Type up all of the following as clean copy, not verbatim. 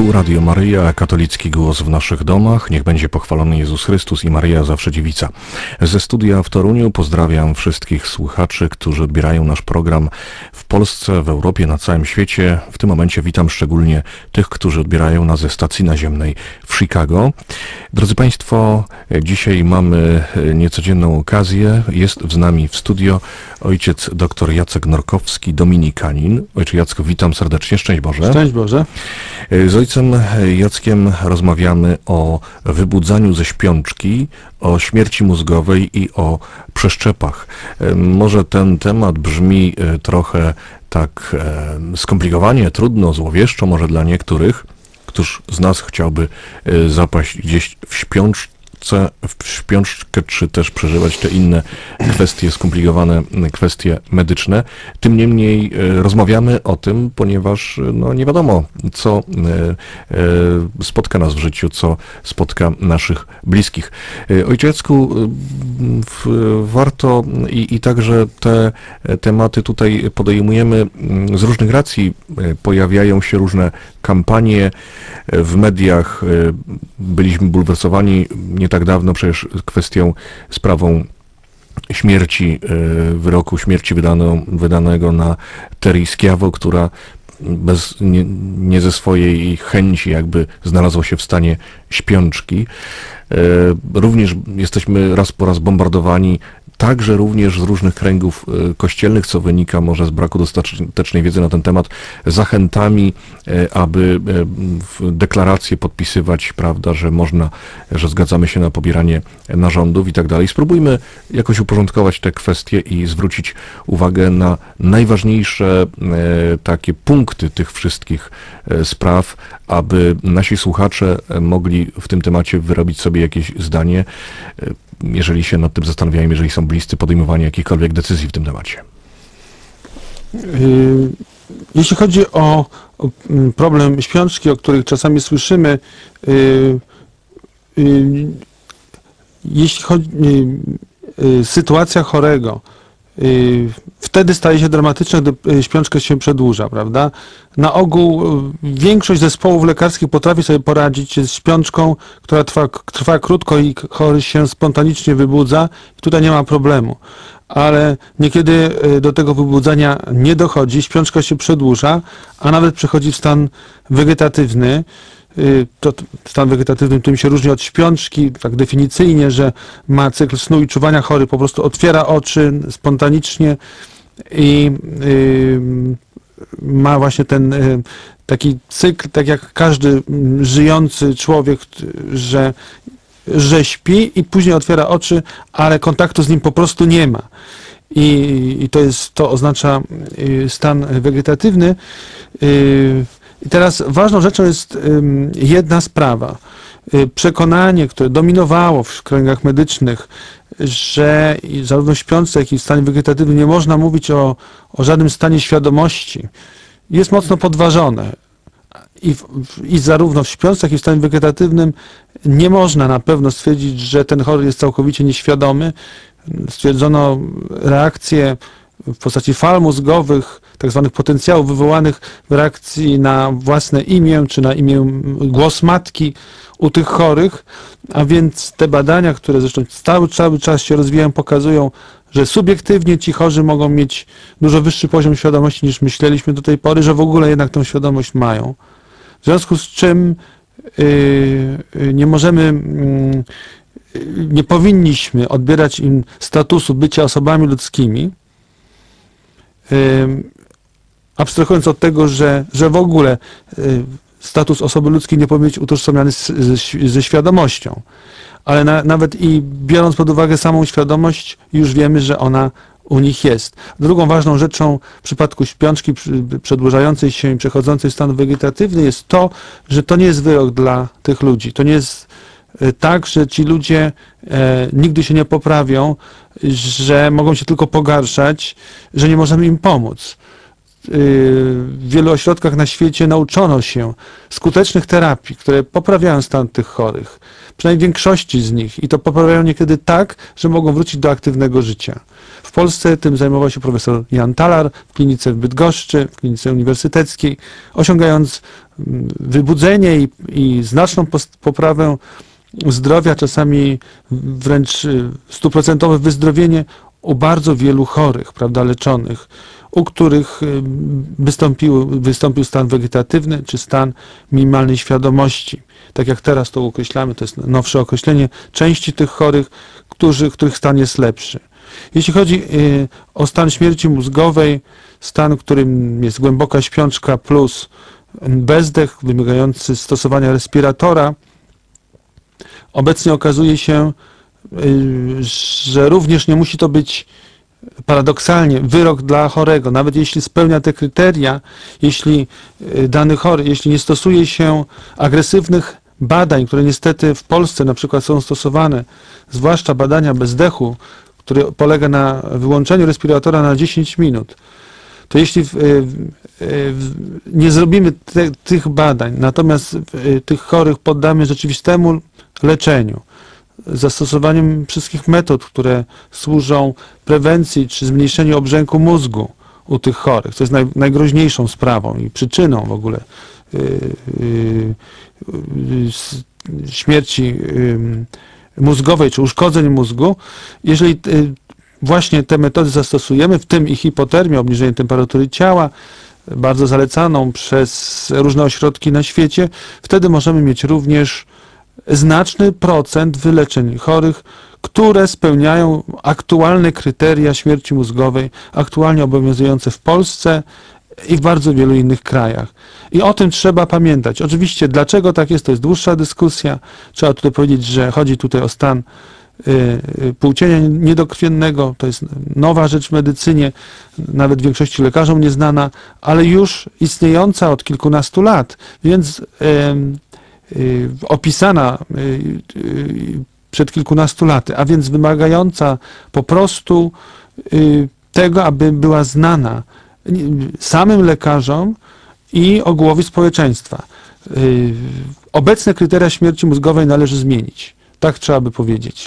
Tu Radio Maryja, katolicki głos w naszych domach. Niech będzie pochwalony Jezus Chrystus i Maryja zawsze dziewica. Ze studia w Toruniu pozdrawiam wszystkich słuchaczy, którzy odbierają nasz program w Polsce, w Europie, na całym świecie. W tym momencie witam szczególnie tych, którzy odbierają nas ze stacji naziemnej w Chicago. Drodzy Państwo, dzisiaj mamy niecodzienną okazję. Jest z nami w studio ojciec dr Jacek Norkowski, dominikanin. Ojcze Jacku, witam serdecznie. Szczęść Boże. Szczęść Boże. Z ojcem Jackiem rozmawiamy o wybudzaniu ze śpiączki, o śmierci mózgowej i o przeszczepach. Może ten temat brzmi trochę tak skomplikowanie, trudno, złowieszczo może dla niektórych. Któż z nas chciałby zapaść gdzieś w śpiączkę, czy też przeżywać te inne kwestie, skomplikowane kwestie medyczne. Tym niemniej rozmawiamy o tym, ponieważ no, nie wiadomo, co spotka nas w życiu, co spotka naszych bliskich. Ojcze Jacku, warto i także te tematy tutaj podejmujemy z różnych racji. Pojawiają się różne kampanie w mediach. Byliśmy bulwersowani nie tak dawno przecież sprawą śmierci, wyroku śmierci wydanego na Terri Schiavo, która nie ze swojej chęci jakby znalazła się w stanie śpiączki. Również jesteśmy raz po raz bombardowani także również z różnych kręgów kościelnych, co wynika może z braku dostatecznej wiedzy na ten temat, zachętami, aby deklaracje podpisywać, prawda, że można, że zgadzamy się na pobieranie narządów i tak dalej. Spróbujmy jakoś uporządkować te kwestie i zwrócić uwagę na najważniejsze takie punkty tych wszystkich spraw, aby nasi słuchacze mogli w tym temacie wyrobić sobie jakieś zdanie, jeżeli się nad tym zastanawiają, jeżeli są bliscy podejmowania jakichkolwiek decyzji w tym temacie. Jeśli chodzi o problem śpiączki, o których czasami słyszymy, jeśli chodzi sytuacja chorego, wtedy staje się dramatyczna, gdy śpiączka się przedłuża, prawda? Na ogół większość zespołów lekarskich potrafi sobie poradzić z śpiączką, która trwa krótko i chory się spontanicznie wybudza. Tutaj nie ma problemu. Ale niekiedy do tego wybudzania nie dochodzi, śpiączka się przedłuża, a nawet przechodzi w stan wegetatywny. To stan wegetatywny tym się różni od śpiączki, tak definicyjnie, że ma cykl snu i czuwania, chory po prostu otwiera oczy spontanicznie i ma właśnie ten taki cykl, tak jak każdy żyjący człowiek, że śpi i później otwiera oczy, ale kontaktu z nim po prostu nie ma. I to oznacza stan wegetatywny. I teraz ważną rzeczą jest jedna sprawa. Przekonanie, które dominowało w kręgach medycznych, że zarówno śpiący, jak i w stanie wegetatywnym nie można mówić o żadnym stanie świadomości, jest mocno podważone. I zarówno w śpiących, jak i w stanie wegetatywnym nie można na pewno stwierdzić, że ten chory jest całkowicie nieświadomy. Stwierdzono reakcje w postaci fal mózgowych, tak zwanych potencjałów wywołanych w reakcji na własne imię, czy na imię głos matki u tych chorych, a więc te badania, które zresztą cały czas się rozwijają, pokazują, że subiektywnie ci chorzy mogą mieć dużo wyższy poziom świadomości niż myśleliśmy do tej pory, że w ogóle jednak tą świadomość mają. W związku z czym nie powinniśmy odbierać im statusu bycia osobami ludzkimi, abstrahując od tego, że w ogóle status osoby ludzkiej nie powinien być utożsamiany ze świadomością. Ale nawet i biorąc pod uwagę samą świadomość, już wiemy, że ona u nich jest. Drugą ważną rzeczą w przypadku śpiączki przedłużającej się i przechodzącej w stan wegetatywny jest to, że to nie jest wyrok dla tych ludzi. To nie jest tak, że ci ludzie nigdy się nie poprawią, że mogą się tylko pogarszać, że nie możemy im pomóc. w wielu ośrodkach na świecie nauczono się skutecznych terapii, które poprawiają stan tych chorych, przynajmniej większości z nich, i to poprawiają niekiedy tak, że mogą wrócić do aktywnego życia. W Polsce tym zajmował się profesor Jan Talar w klinice w Bydgoszczy, w klinice uniwersyteckiej, osiągając wybudzenie i znaczną poprawę zdrowia, czasami wręcz 100% wyzdrowienie u bardzo wielu chorych, prawda, leczonych, u których wystąpił stan wegetatywny czy stan minimalnej świadomości. Tak jak teraz to określamy, to jest nowsze określenie części tych chorych, których stan jest lepszy. Jeśli chodzi o stan śmierci mózgowej, stan, którym jest głęboka śpiączka plus bezdech wymagający stosowania respiratora, obecnie okazuje się, że również nie musi to być paradoksalnie wyrok dla chorego. Nawet jeśli spełnia te kryteria, jeśli dany chory, jeśli nie stosuje się agresywnych badań, które niestety w Polsce na przykład są stosowane, zwłaszcza badania bezdechu, który polega na wyłączeniu respiratora na 10 minut, to jeśli nie zrobimy tych badań, natomiast tych chorych poddamy rzeczywistemu leczeniu, zastosowaniem wszystkich metod, które służą prewencji czy zmniejszeniu obrzęku mózgu u tych chorych, co jest najgroźniejszą sprawą i przyczyną w ogóle śmierci mózgowej czy uszkodzeń mózgu. Jeżeli właśnie te metody zastosujemy, w tym i hipotermię, obniżenie temperatury ciała, bardzo zalecaną przez różne ośrodki na świecie, wtedy możemy mieć również znaczny procent wyleczeń chorych, które spełniają aktualne kryteria śmierci mózgowej, aktualnie obowiązujące w Polsce i w bardzo wielu innych krajach. I o tym trzeba pamiętać. Oczywiście, dlaczego tak jest, to jest dłuższa dyskusja. Trzeba tutaj powiedzieć, że chodzi tutaj o stan płócienia niedokrwiennego. To jest nowa rzecz w medycynie, nawet większości lekarzom nieznana, ale już istniejąca od kilkunastu lat, więc opisana przed kilkunastu laty, a więc wymagająca po prostu tego, aby była znana samym lekarzom i ogółowi społeczeństwa. Obecne kryteria śmierci mózgowej należy zmienić. Tak trzeba by powiedzieć.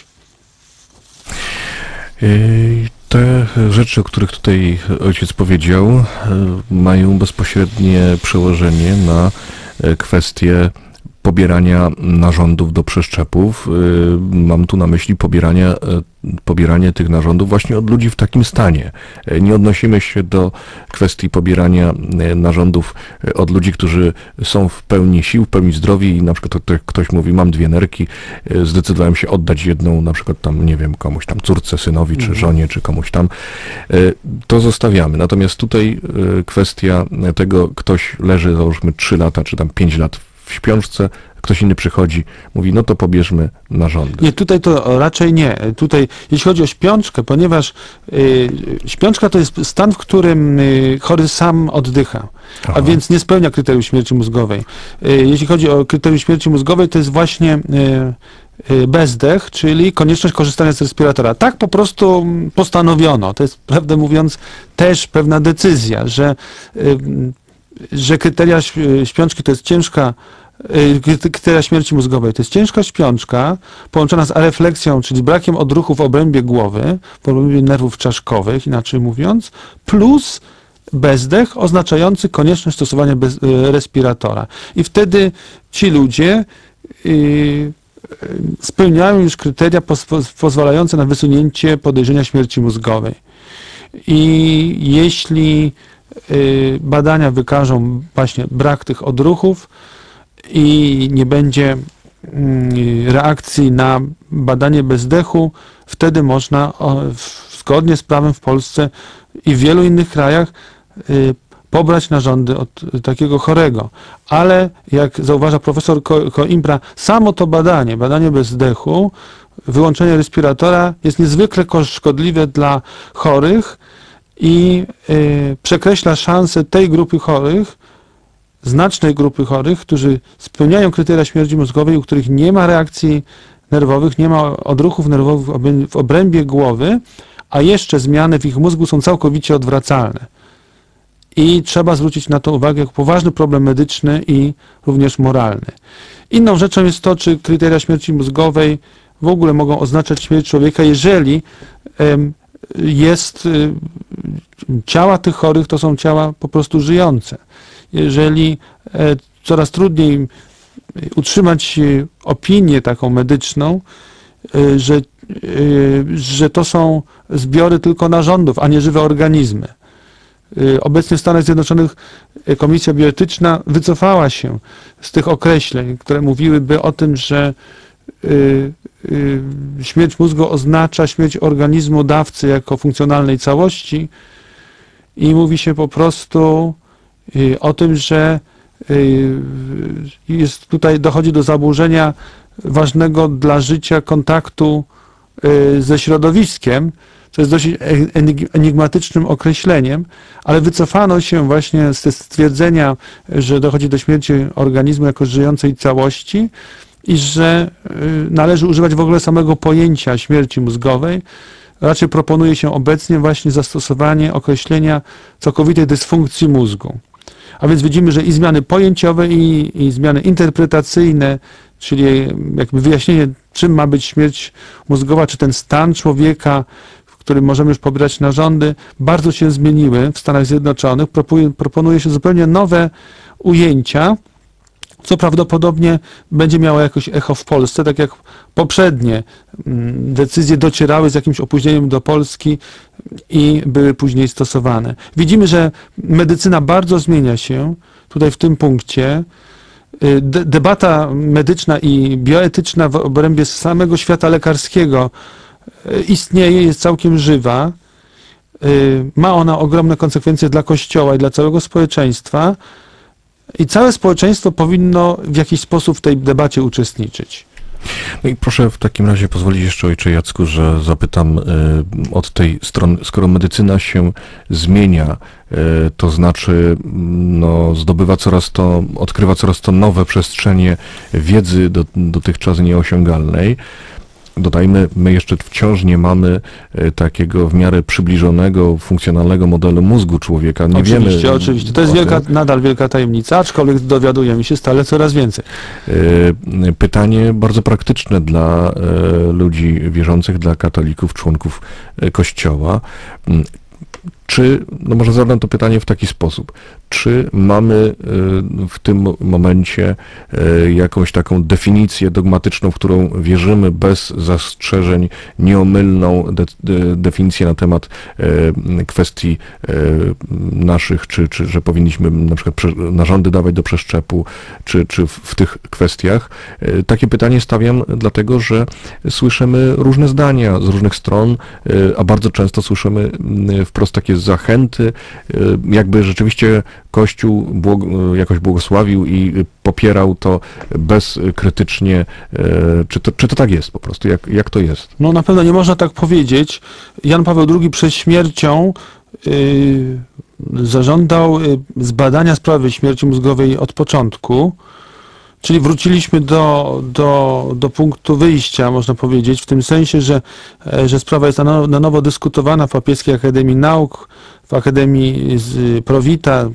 Te rzeczy, o których tutaj ojciec powiedział, mają bezpośrednie przełożenie na kwestię pobierania narządów do przeszczepów. Mam tu na myśli pobieranie tych narządów właśnie od ludzi w takim stanie. Nie odnosimy się do kwestii pobierania narządów od ludzi, którzy są w pełni sił, w pełni zdrowi i na przykład ktoś mówi, mam 2 nerki, zdecydowałem się oddać jedną, na przykład tam, nie wiem, komuś tam córce, synowi, czy żonie, czy komuś tam. To zostawiamy. Natomiast tutaj kwestia tego, ktoś leży, załóżmy 3 lata, czy tam 5 lat w śpiączce, ktoś inny przychodzi, mówi, no to pobierzmy narządy. Nie, tutaj to raczej nie. Tutaj, jeśli chodzi o śpiączkę, ponieważ śpiączka to jest stan, w którym chory sam oddycha, a więc nie spełnia kryterium śmierci mózgowej. Jeśli chodzi o kryterium śmierci mózgowej, to jest właśnie bezdech, czyli konieczność korzystania z respiratora. Tak po prostu postanowiono. To jest, prawdę mówiąc, też pewna decyzja, że kryteria śpiączki to jest ciężka, kryteria śmierci mózgowej to jest ciężka śpiączka połączona z arefleksją, czyli brakiem odruchu w obrębie głowy, w obrębie nerwów czaszkowych, inaczej mówiąc, plus bezdech oznaczający konieczność stosowania respiratora. I wtedy ci ludzie spełniają już kryteria pozwalające na wysunięcie podejrzenia śmierci mózgowej. I jeśli badania wykażą właśnie brak tych odruchów i nie będzie reakcji na badanie bezdechu, wtedy można zgodnie z prawem w Polsce i w wielu innych krajach pobrać narządy od takiego chorego. Ale jak zauważa profesor Coimbra, samo to badanie bezdechu, wyłączenie respiratora jest niezwykle szkodliwe dla chorych i przekreśla szanse tej grupy chorych, znacznej grupy chorych, którzy spełniają kryteria śmierci mózgowej, u których nie ma reakcji nerwowych, nie ma odruchów nerwowych w obrębie głowy, a jeszcze zmiany w ich mózgu są całkowicie odwracalne. i trzeba zwrócić na to uwagę jako poważny problem medyczny i również moralny. Inną rzeczą jest to, czy kryteria śmierci mózgowej w ogóle mogą oznaczać śmierć człowieka, jeżeli ciała tych chorych to są ciała po prostu żyjące. Jeżeli coraz trudniej utrzymać opinię taką medyczną, że to są zbiory tylko narządów, a nie żywe organizmy. Obecnie w Stanach Zjednoczonych Komisja Bioetyczna wycofała się z tych określeń, które mówiłyby o tym, że śmierć mózgu oznacza śmierć organizmu dawcy jako funkcjonalnej całości i mówi się po prostu o tym, że dochodzi do zaburzenia ważnego dla życia kontaktu ze środowiskiem, co jest dość enigmatycznym określeniem, ale wycofano się właśnie ze stwierdzenia, że dochodzi do śmierci organizmu jako żyjącej całości i że należy używać w ogóle samego pojęcia śmierci mózgowej. Raczej proponuje się obecnie właśnie zastosowanie określenia całkowitej dysfunkcji mózgu. A więc widzimy, że i zmiany pojęciowe, i zmiany interpretacyjne, czyli jakby wyjaśnienie, czym ma być śmierć mózgowa, czy ten stan człowieka, w którym możemy już pobierać narządy, bardzo się zmieniły w Stanach Zjednoczonych. Proponuje się zupełnie nowe ujęcia, co prawdopodobnie będzie miało jakoś echo w Polsce, tak jak poprzednie decyzje docierały z jakimś opóźnieniem do Polski i były później stosowane. Widzimy, że medycyna bardzo zmienia się tutaj w tym punkcie. Debata medyczna i bioetyczna w obrębie samego świata lekarskiego istnieje, jest całkiem żywa. Ma ona ogromne konsekwencje dla Kościoła i dla całego społeczeństwa. I całe społeczeństwo powinno w jakiś sposób w tej debacie uczestniczyć. No i proszę w takim razie pozwolić jeszcze, ojcze Jacku, że zapytam od tej strony, skoro medycyna się zmienia, to znaczy odkrywa coraz to nowe przestrzenie wiedzy dotychczas nieosiągalnej. Dodajmy, my jeszcze wciąż nie mamy takiego w miarę przybliżonego, funkcjonalnego modelu mózgu człowieka. Nie Oczywiście. To jest nadal wielka tajemnica, aczkolwiek dowiadujemy się stale coraz więcej. Pytanie bardzo praktyczne dla ludzi wierzących, dla katolików, członków Kościoła. Może zadam to pytanie w taki sposób. Czy mamy w tym momencie jakąś taką definicję dogmatyczną, w którą wierzymy bez zastrzeżeń, nieomylną definicję na temat kwestii naszych, czy że powinniśmy na przykład narządy dawać do przeszczepu, czy w tych kwestiach? Takie pytanie stawiam dlatego, że słyszymy różne zdania z różnych stron, a bardzo często słyszymy wprost takie zachęty, jakby rzeczywiście Kościół jakoś błogosławił i popierał to bezkrytycznie. Czy to tak jest po prostu? Jak to jest? No na pewno nie można tak powiedzieć. Jan Paweł II przed śmiercią zażądał zbadania sprawy śmierci mózgowej od początku, czyli wróciliśmy do punktu wyjścia, można powiedzieć, w tym sensie, że sprawa jest na nowo dyskutowana w Papieskiej Akademii Nauk, w Akademii Prowita,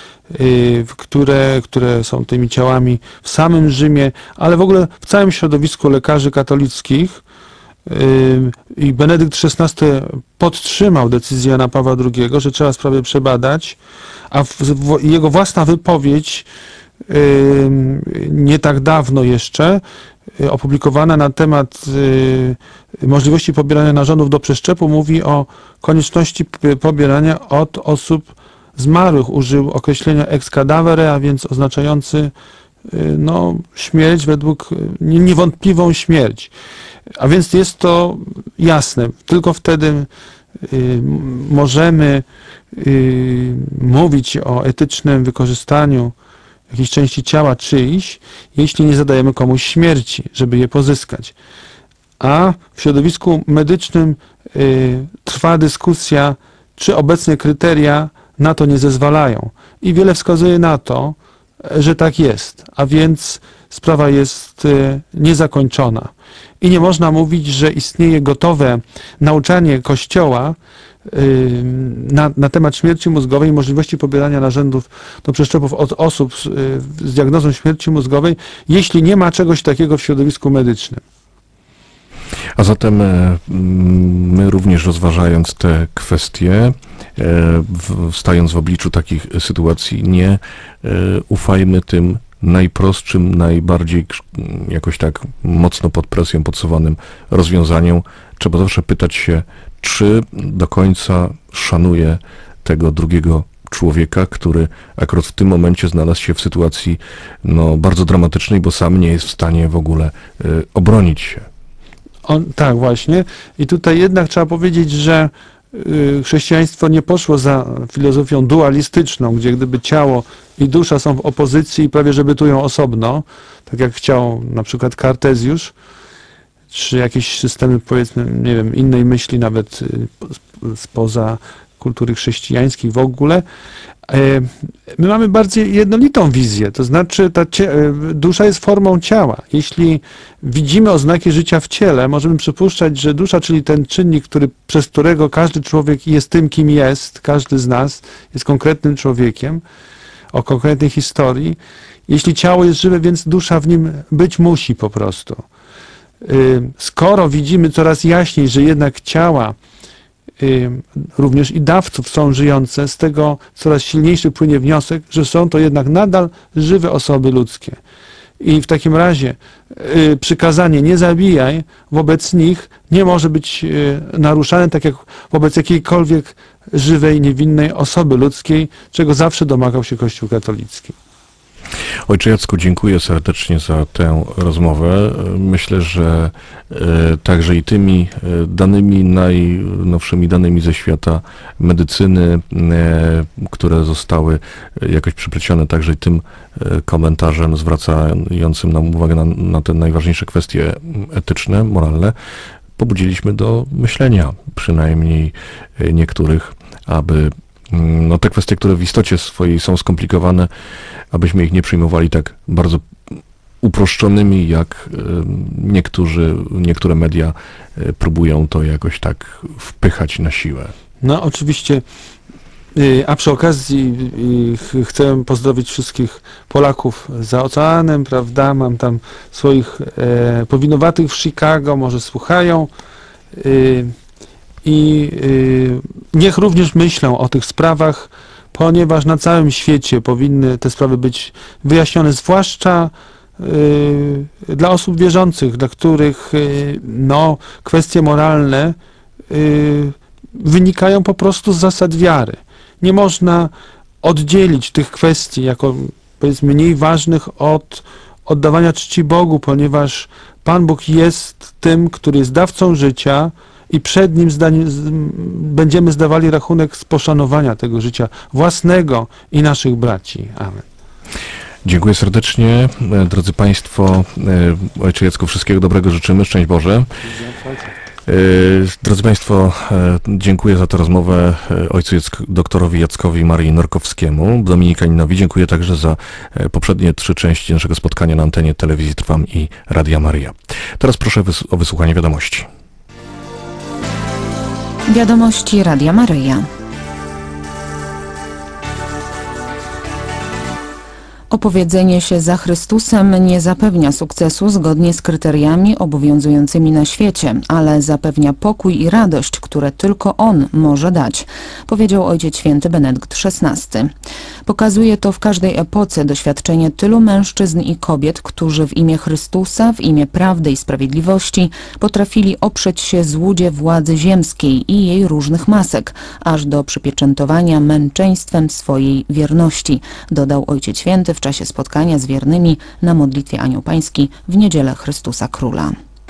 które są tymi ciałami w samym Rzymie, ale w ogóle w całym środowisku lekarzy katolickich. I Benedykt XVI podtrzymał decyzję Jana Pawła II, że trzeba sprawę przebadać, a jego własna wypowiedź nie tak dawno jeszcze opublikowana na temat możliwości pobierania narządów do przeszczepu mówi o konieczności pobierania od osób zmarłych. Użył określenia ex cadavere, a więc oznaczający śmierć niewątpliwą śmierć. A więc jest to jasne. Tylko wtedy możemy mówić o etycznym wykorzystaniu jakiejś części ciała czyjś, jeśli nie zadajemy komuś śmierci, żeby je pozyskać. A w środowisku medycznym trwa dyskusja, czy obecne kryteria na to nie zezwalają. I wiele wskazuje na to, że tak jest. A więc sprawa jest niezakończona. I nie można mówić, że istnieje gotowe nauczanie Kościoła, na temat śmierci mózgowej i możliwości pobierania narządów do przeszczepów od osób z diagnozą śmierci mózgowej, jeśli nie ma czegoś takiego w środowisku medycznym. A zatem my również rozważając te kwestie, stając w obliczu takich sytuacji, nie ufajmy tym najprostszym, najbardziej jakoś tak mocno pod presją podsuwanym rozwiązaniom. Trzeba zawsze pytać się, czy do końca szanuje tego drugiego człowieka, który akurat w tym momencie znalazł się w sytuacji bardzo dramatycznej, bo sam nie jest w stanie w ogóle obronić się. Tak, właśnie. I tutaj jednak trzeba powiedzieć, że chrześcijaństwo nie poszło za filozofią dualistyczną, gdzie gdyby ciało i dusza są w opozycji i prawie że bytują osobno, tak jak chciał na przykład Kartezjusz, czy jakieś systemy, powiedzmy, nie wiem, innej myśli, nawet spoza kultury chrześcijańskiej w ogóle. My mamy bardziej jednolitą wizję, to znaczy dusza jest formą ciała. Jeśli widzimy oznaki życia w ciele, możemy przypuszczać, że dusza, czyli ten czynnik, przez którego każdy człowiek jest tym, kim jest, każdy z nas jest konkretnym człowiekiem, o konkretnej historii. Jeśli ciało jest żywe, więc dusza w nim być musi po prostu. Skoro widzimy coraz jaśniej, że jednak ciała również i dawców są żyjące, z tego coraz silniejszy płynie wniosek, że są to jednak nadal żywe osoby ludzkie. I w takim razie przykazanie nie zabijaj wobec nich nie może być naruszane, tak jak wobec jakiejkolwiek żywej, niewinnej osoby ludzkiej, czego zawsze domagał się Kościół katolicki. Ojcze Jacku, dziękuję serdecznie za tę rozmowę. Myślę, że także i tymi danymi, najnowszymi danymi ze świata medycyny, które zostały jakoś przyplecione także i tym komentarzem zwracającym nam uwagę na te najważniejsze kwestie etyczne, moralne, pobudziliśmy do myślenia, przynajmniej niektórych, aby te kwestie, które w istocie swojej są skomplikowane, abyśmy ich nie przyjmowali tak bardzo uproszczonymi, jak niektóre media próbują to jakoś tak wpychać na siłę. No oczywiście, a przy okazji chcę pozdrowić wszystkich Polaków za oceanem, prawda, mam tam swoich powinowatych w Chicago, może słuchają, i niech również myślą o tych sprawach, ponieważ na całym świecie powinny te sprawy być wyjaśnione, zwłaszcza dla osób wierzących, dla których kwestie moralne wynikają po prostu z zasad wiary. Nie można oddzielić tych kwestii jako, powiedzmy, mniej ważnych od oddawania czci Bogu, ponieważ Pan Bóg jest tym, który jest dawcą życia, i przed Nim będziemy zdawali rachunek z poszanowania tego życia własnego i naszych braci. Amen. Dziękuję serdecznie. Drodzy Państwo, Ojcze Jacku, wszystkiego dobrego życzymy. Szczęść Boże. Drodzy Państwo, dziękuję za tę rozmowę ojcu doktorowi Jackowi Marii Norkowskiemu, dominikaninowi. Dziękuję także za poprzednie 3 części naszego spotkania na antenie Telewizji Trwam i Radia Maryja. Teraz proszę o wysłuchanie wiadomości. Wiadomości Radia Maryja. Opowiedzenie się za Chrystusem nie zapewnia sukcesu zgodnie z kryteriami obowiązującymi na świecie, ale zapewnia pokój i radość, które tylko On może dać, powiedział Ojciec Święty Benedykt XVI. Pokazuje to w każdej epoce doświadczenie tylu mężczyzn i kobiet, którzy w imię Chrystusa, w imię prawdy i sprawiedliwości potrafili oprzeć się złudzie władzy ziemskiej i jej różnych masek, aż do przypieczętowania męczeństwem swojej wierności, dodał Ojciec Święty w czasie spotkania z wiernymi na modlitwie Anioł Pański w Niedzielę Chrystusa Króla.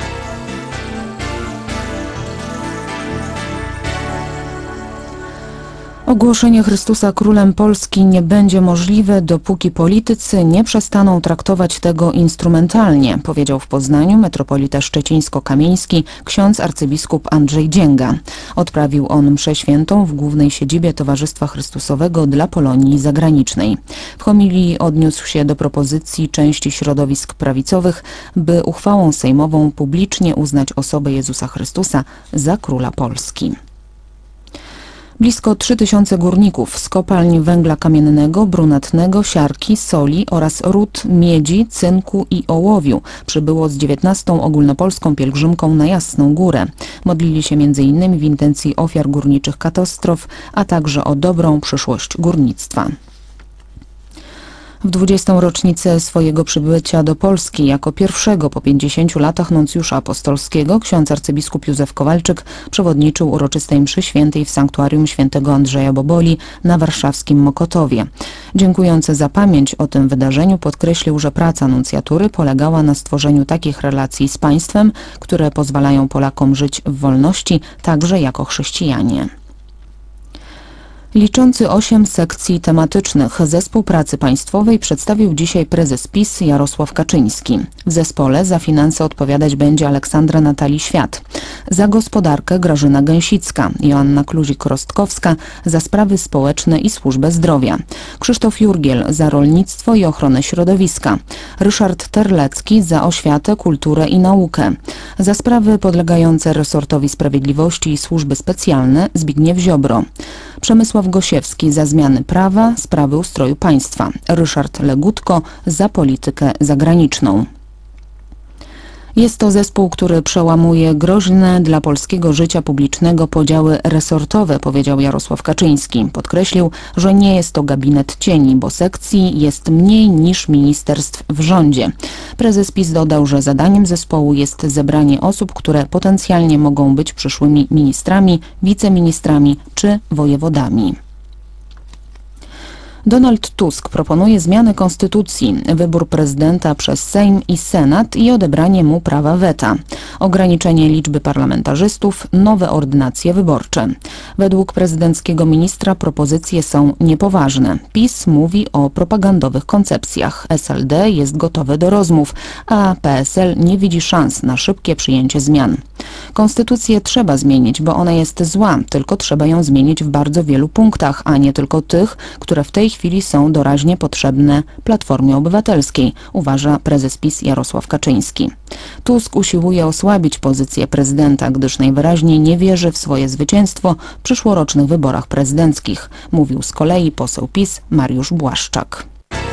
Ogłoszenie Chrystusa Królem Polski nie będzie możliwe, dopóki politycy nie przestaną traktować tego instrumentalnie, powiedział w Poznaniu metropolita szczecińsko-kamieński ksiądz arcybiskup Andrzej Dzięga. Odprawił on mszę świętą w głównej siedzibie Towarzystwa Chrystusowego dla Polonii Zagranicznej. W homilii odniósł się do propozycji części środowisk prawicowych, by uchwałą sejmową publicznie uznać osobę Jezusa Chrystusa za Króla Polski. Blisko 3000 górników z kopalń węgla kamiennego, brunatnego, siarki, soli oraz ród miedzi, cynku i ołowiu przybyło z 19. ogólnopolską pielgrzymką na Jasną Górę. Modlili się m.in. w intencji ofiar górniczych katastrof, a także o dobrą przyszłość górnictwa. W 20. rocznicę swojego przybycia do Polski jako pierwszego po 50 latach nuncjusza apostolskiego ksiądz arcybiskup Józef Kowalczyk przewodniczył uroczystej mszy świętej w sanktuarium świętego Andrzeja Boboli na warszawskim Mokotowie. Dziękując za pamięć o tym wydarzeniu podkreślił, że praca nuncjatury polegała na stworzeniu takich relacji z państwem, które pozwalają Polakom żyć w wolności, także jako chrześcijanie. Liczący 8 sekcji tematycznych Zespół Pracy Państwowej przedstawił dzisiaj prezes PiS Jarosław Kaczyński. W zespole za finanse odpowiadać będzie Aleksandra Natalii-Świat, za gospodarkę Grażyna Gęsicka, Joanna Kluzik-Rostkowska za sprawy społeczne i służbę zdrowia, Krzysztof Jurgiel za rolnictwo i ochronę środowiska, Ryszard Terlecki za oświatę, kulturę i naukę, za sprawy podlegające resortowi sprawiedliwości i służby specjalne Zbigniew Ziobro, Przemysław Gosiewski za zmiany prawa, sprawy ustroju państwa, Ryszard Legutko za politykę zagraniczną. Jest to zespół, który przełamuje groźne dla polskiego życia publicznego podziały resortowe, powiedział Jarosław Kaczyński. Podkreślił, że nie jest to gabinet cieni, bo sekcji jest mniej niż ministerstw w rządzie. Prezes PiS dodał, że zadaniem zespołu jest zebranie osób, które potencjalnie mogą być przyszłymi ministrami, wiceministrami czy wojewodami. Donald Tusk proponuje zmianę konstytucji, wybór prezydenta przez Sejm i Senat i odebranie mu prawa weta, ograniczenie liczby parlamentarzystów, nowe ordynacje wyborcze. Według prezydenckiego ministra propozycje są niepoważne. PiS mówi o propagandowych koncepcjach. SLD jest gotowe do rozmów, a PSL nie widzi szans na szybkie przyjęcie zmian. Konstytucję trzeba zmienić, bo ona jest zła, tylko trzeba ją zmienić w bardzo wielu punktach, a nie tylko tych, które w tej chwili są doraźnie potrzebne Platformie Obywatelskiej, uważa prezes PiS Jarosław Kaczyński. Tusk usiłuje osłabić pozycję prezydenta, gdyż najwyraźniej nie wierzy w swoje zwycięstwo w przyszłorocznych wyborach prezydenckich, mówił z kolei poseł PiS Mariusz Błaszczak.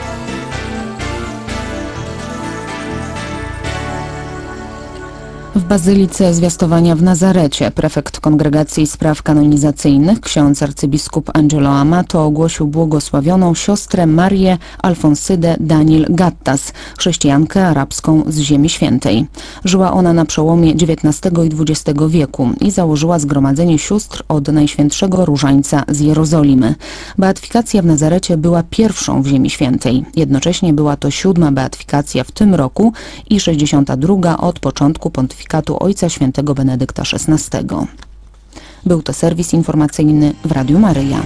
W Bazylice Zwiastowania w Nazarecie prefekt Kongregacji Spraw Kanonizacyjnych ksiądz arcybiskup Angelo Amato ogłosił błogosławioną siostrę Marię Alfonsydę Daniel Gattas, chrześcijankę arabską z Ziemi Świętej. Żyła ona na przełomie XIX i XX wieku i założyła Zgromadzenie Sióstr od Najświętszego Różańca z Jerozolimy. Beatyfikacja w Nazarecie była pierwszą w Ziemi Świętej. Jednocześnie była to 7. beatyfikacja w tym roku i 62. od początku pontyfikatu Ojca Świętego Benedykta XVI. Był to serwis informacyjny w Radiu Maryja.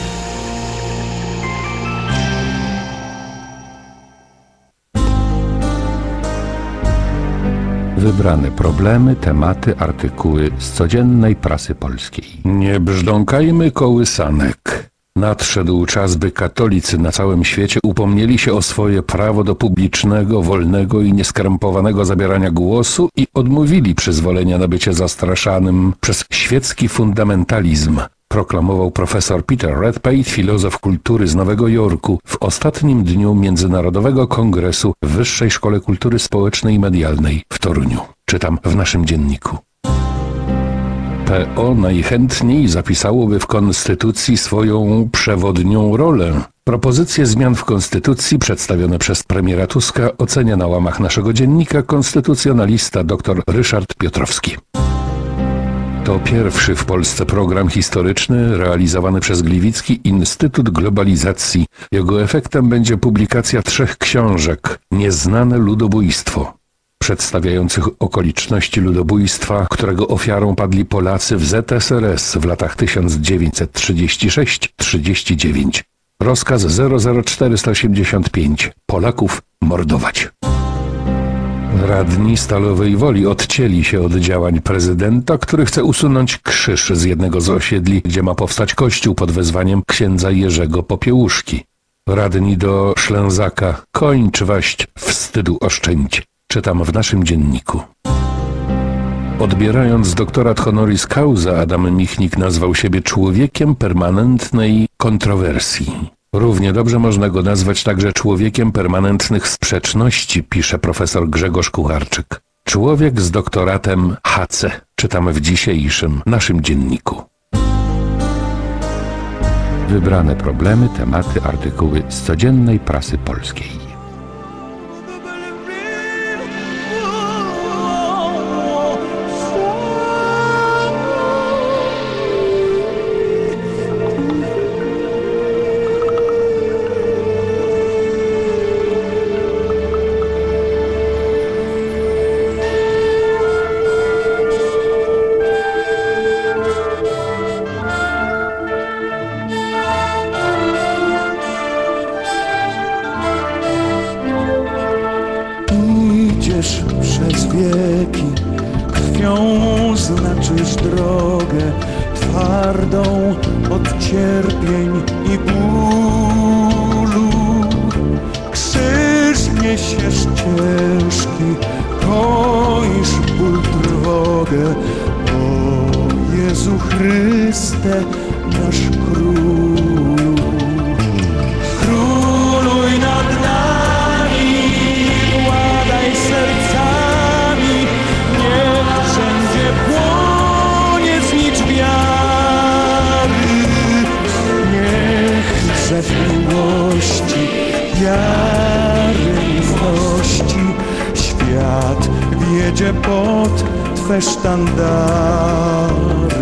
Wybrane problemy, tematy, artykuły z codziennej prasy polskiej. Nie brzdąkajmy kołysanek. Nadszedł czas, by katolicy na całym świecie upomnieli się o swoje prawo do publicznego, wolnego i nieskrępowanego zabierania głosu i odmówili przyzwolenia na bycie zastraszanym przez świecki fundamentalizm, proklamował profesor Peter Redpath, filozof kultury z Nowego Jorku, w ostatnim dniu Międzynarodowego Kongresu w Wyższej Szkole Kultury Społecznej i Medialnej w Toruniu. Czytam w naszym dzienniku. PO najchętniej zapisałoby w Konstytucji swoją przewodnią rolę. Propozycje zmian w Konstytucji przedstawione przez premiera Tuska ocenia na łamach naszego dziennika konstytucjonalista dr Ryszard Piotrowski. To pierwszy w Polsce program historyczny realizowany przez Gliwicki Instytut Globalizacji. Jego efektem będzie publikacja 3 książek „Nieznane ludobójstwo”, przedstawiających okoliczności ludobójstwa, którego ofiarą padli Polacy w ZSRS w latach 1936-39. Rozkaz 00485. Polaków mordować. Radni Stalowej Woli odcięli się od działań prezydenta, który chce usunąć krzyż z jednego z osiedli, gdzie ma powstać kościół pod wezwaniem księdza Jerzego Popiełuszki. Radni do Ślęzaka: kończ waść, wstydu oszczędź. Czytam w naszym dzienniku. Odbierając doktorat honoris causa, Adam Michnik nazwał siebie człowiekiem permanentnej kontrowersji. Równie dobrze można go nazwać także człowiekiem permanentnych sprzeczności, pisze profesor Grzegorz Kucharczyk. Człowiek z doktoratem HC, czytamy w dzisiejszym naszym dzienniku. Wybrane problemy, tematy, artykuły z codziennej prasy polskiej. Idziesz przez wieki, krwią znaczysz drogę, twardą od cierpień i bólu. Krzyż niesiesz ciężki, koisz ból, trwogę. O Jezu Chryste, nasz Królu. Króluj nad nami, władaj sercami, niech wszędzie płonie znicz wiary. Niech zew miłości, wiary i ufności świat wiedzie pod Twe sztandary.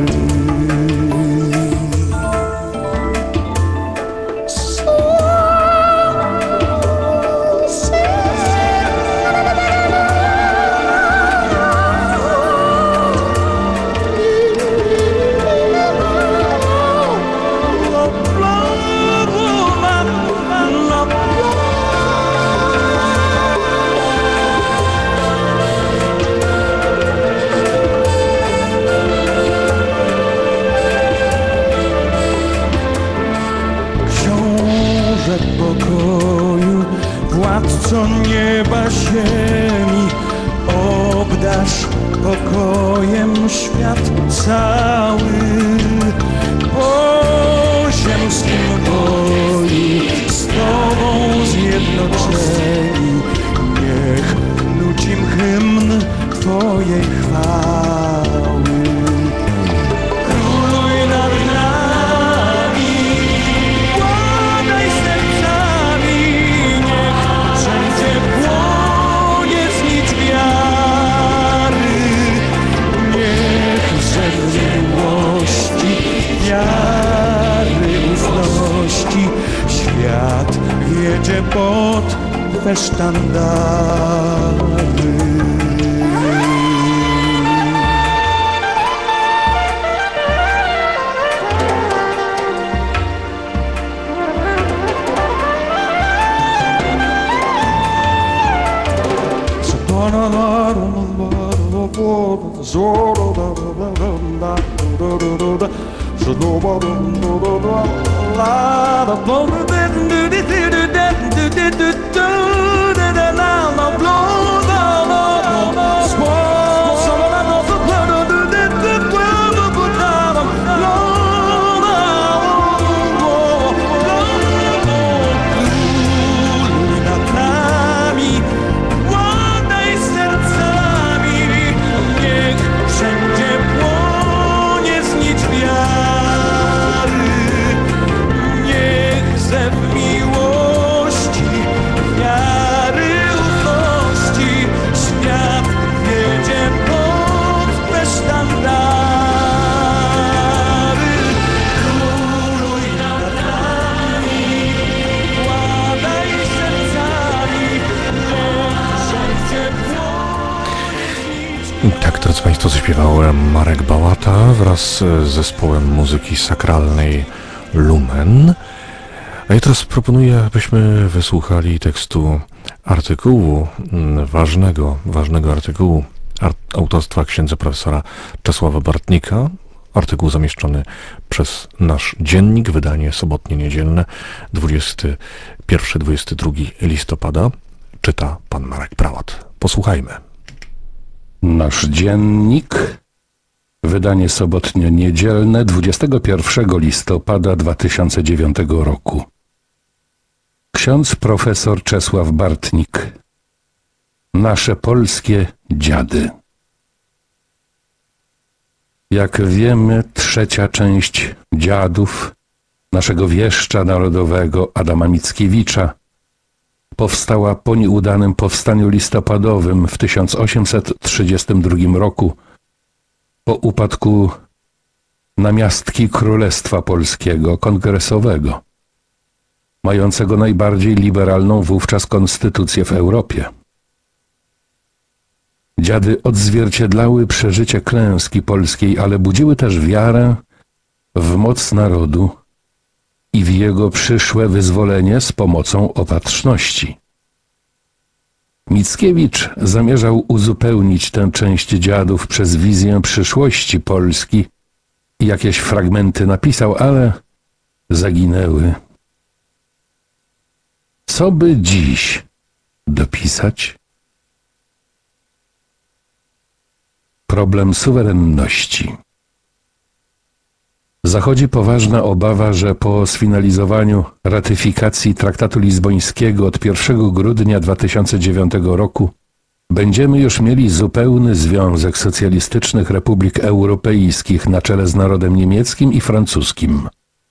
Pokoju, władco nieba, ziemi, obdarz pokojem świat cały. Po ziemskim boju z Tobą zjednoczeni, niech nucim hymn Twojej chwały. Króluj nad nami, władaj sercami, niech wszędzie płonie znicz wiary. Niech zew miłości, wiary, ufności świat wiedzie pod Twe sztandary. Tak, drodzy Państwo, zaśpiewał Marek Bałata wraz z zespołem muzyki sakralnej Lumen. A ja teraz proponuję, abyśmy wysłuchali tekstu artykułu, ważnego artykułu autorstwa księdza profesora Czesława Bartnika. Artykuł zamieszczony przez nasz dziennik, wydanie sobotnie-niedzielne, 21-22 listopada. Czyta pan Marek Prałat. Posłuchajmy. Nasz dziennik, wydanie sobotnio-niedzielne 21 listopada 2009 roku. Ksiądz profesor Czesław Bartnik. Nasze polskie dziady. Jak wiemy, trzecia część Dziadów naszego wieszcza narodowego Adama Mickiewicza powstała po nieudanym powstaniu listopadowym w 1832 roku, po upadku namiastki Królestwa Polskiego Kongresowego, mającego najbardziej liberalną wówczas konstytucję w Europie. Dziady odzwierciedlały przeżycie klęski polskiej, ale budziły też wiarę w moc narodu i w jego przyszłe wyzwolenie z pomocą opatrzności. Mickiewicz zamierzał uzupełnić tę część dziadów przez wizję przyszłości Polski i jakieś fragmenty napisał, ale zaginęły. Co by dziś dopisać? Problem suwerenności. Zachodzi poważna obawa, że po sfinalizowaniu ratyfikacji traktatu lizbońskiego od 1 grudnia 2009 roku będziemy już mieli zupełny związek socjalistycznych republik europejskich na czele z narodem niemieckim i francuskim.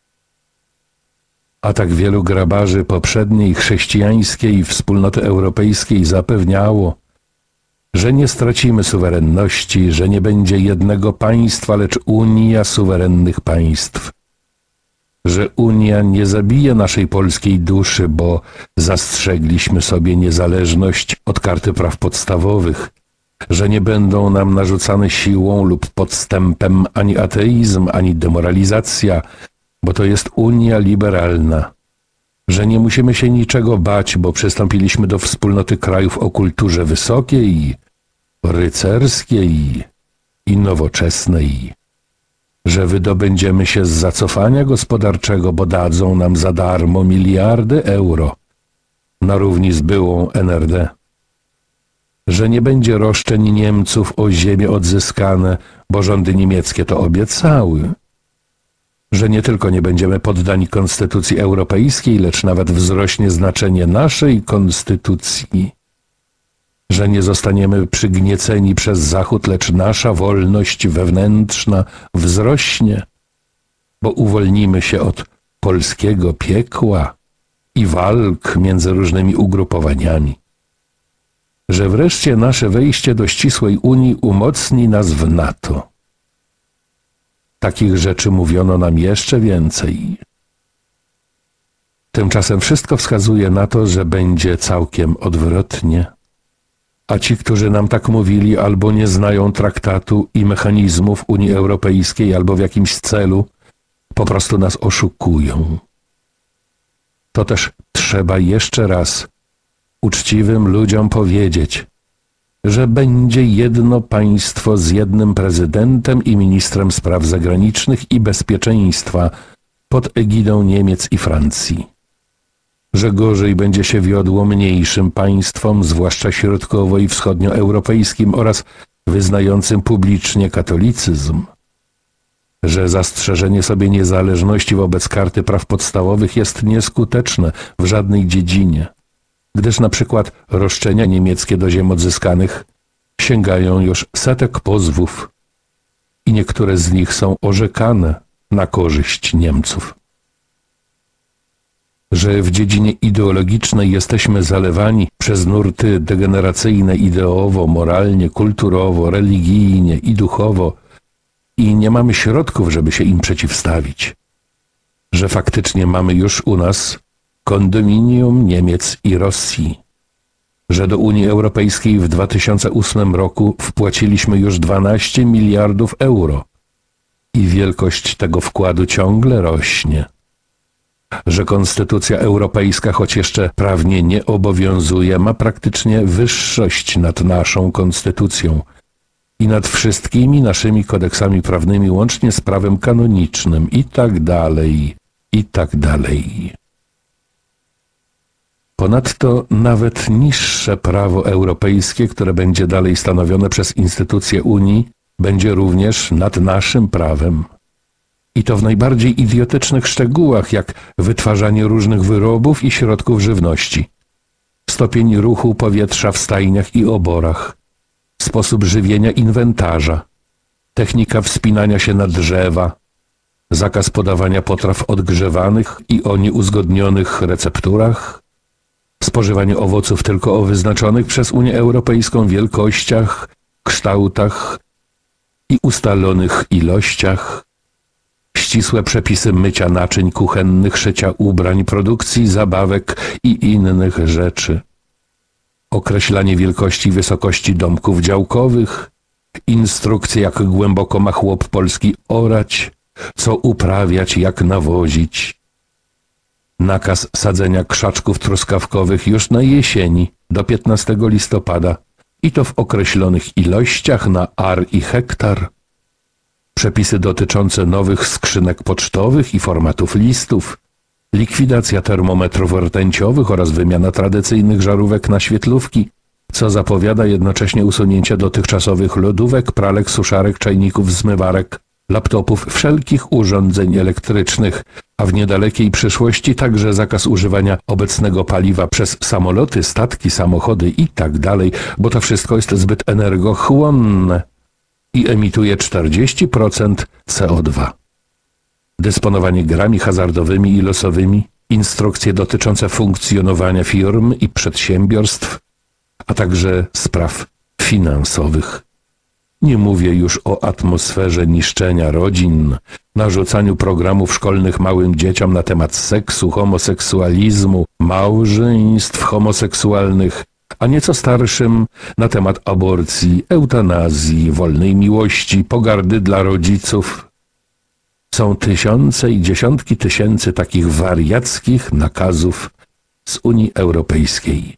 A tak wielu grabarzy poprzedniej chrześcijańskiej wspólnoty europejskiej zapewniało, że nie stracimy suwerenności, że nie będzie jednego państwa, lecz Unia suwerennych państw. Że Unia nie zabije naszej polskiej duszy, bo zastrzegliśmy sobie niezależność od Karty Praw Podstawowych, że nie będą nam narzucane siłą lub podstępem ani ateizm, ani demoralizacja, bo to jest Unia liberalna. Że nie musimy się niczego bać, bo przystąpiliśmy do wspólnoty krajów o kulturze wysokiej, rycerskiej i nowoczesnej. Że wydobędziemy się z zacofania gospodarczego, bo dadzą nam za darmo miliardy euro, na równi z byłą NRD. Że nie będzie roszczeń Niemców o ziemię odzyskane, bo rządy niemieckie to obiecały. Że nie tylko nie będziemy poddani konstytucji europejskiej, lecz nawet wzrośnie znaczenie naszej konstytucji. Że nie zostaniemy przygnieceni przez Zachód, lecz nasza wolność wewnętrzna wzrośnie, bo uwolnimy się od polskiego piekła i walk między różnymi ugrupowaniami. Że wreszcie nasze wejście do ścisłej Unii umocni nas w NATO. Takich rzeczy mówiono nam jeszcze więcej. Tymczasem wszystko wskazuje na to, że będzie całkiem odwrotnie. A ci, którzy nam tak mówili, albo nie znają traktatu i mechanizmów Unii Europejskiej, albo w jakimś celu po prostu nas oszukują. To też trzeba jeszcze raz uczciwym ludziom powiedzieć, że będzie jedno państwo z jednym prezydentem i ministrem spraw zagranicznych i bezpieczeństwa pod egidą Niemiec i Francji. Że gorzej będzie się wiodło mniejszym państwom, zwłaszcza środkowo- i wschodnioeuropejskim oraz wyznającym publicznie katolicyzm. Że zastrzeżenie sobie niezależności wobec Karty Praw Podstawowych jest nieskuteczne w żadnej dziedzinie, gdyż na przykład roszczenia niemieckie do ziem odzyskanych sięgają już setek pozwów i niektóre z nich są orzekane na korzyść Niemców. Że w dziedzinie ideologicznej jesteśmy zalewani przez nurty degeneracyjne ideowo, moralnie, kulturowo, religijnie i duchowo i nie mamy środków, żeby się im przeciwstawić. Że faktycznie mamy już u nas kondominium Niemiec i Rosji. Że do Unii Europejskiej w 2008 roku wpłaciliśmy już 12 miliardów euro i wielkość tego wkładu ciągle rośnie. Że konstytucja europejska, choć jeszcze prawnie nie obowiązuje, ma praktycznie wyższość nad naszą konstytucją i nad wszystkimi naszymi kodeksami prawnymi, łącznie z prawem kanonicznym i tak dalej, i tak dalej. Ponadto nawet niższe prawo europejskie, które będzie dalej stanowione przez instytucje Unii, będzie również nad naszym prawem. I to w najbardziej idiotycznych szczegółach, jak wytwarzanie różnych wyrobów i środków żywności, stopień ruchu powietrza w stajniach i oborach, sposób żywienia inwentarza, technika wspinania się na drzewa, zakaz podawania potraw odgrzewanych i o nieuzgodnionych recepturach, spożywanie owoców tylko o wyznaczonych przez Unię Europejską wielkościach, kształtach i ustalonych ilościach, ścisłe przepisy mycia naczyń kuchennych, szycia ubrań, produkcji zabawek i innych rzeczy, określanie wielkości i wysokości domków działkowych, instrukcje jak głęboko ma chłop polski orać, co uprawiać, jak nawozić, nakaz sadzenia krzaczków truskawkowych już na jesieni do 15 listopada i to w określonych ilościach na ar i hektar, przepisy dotyczące nowych skrzynek pocztowych i formatów listów, likwidacja termometrów rtęciowych oraz wymiana tradycyjnych żarówek na świetlówki, co zapowiada jednocześnie usunięcie dotychczasowych lodówek, pralek, suszarek, czajników, zmywarek, laptopów, wszelkich urządzeń elektrycznych, a w niedalekiej przyszłości także zakaz używania obecnego paliwa przez samoloty, statki, samochody itd., bo to wszystko jest zbyt energochłonne i emituje 40% CO2. Dysponowanie grami hazardowymi i losowymi, instrukcje dotyczące funkcjonowania firm i przedsiębiorstw, a także spraw finansowych. Nie mówię już o atmosferze niszczenia rodzin, narzucaniu programów szkolnych małym dzieciom na temat seksu, homoseksualizmu, małżeństw homoseksualnych, a nieco starszym na temat aborcji, eutanazji, wolnej miłości, pogardy dla rodziców. Są tysiące i dziesiątki tysięcy takich wariackich nakazów z Unii Europejskiej.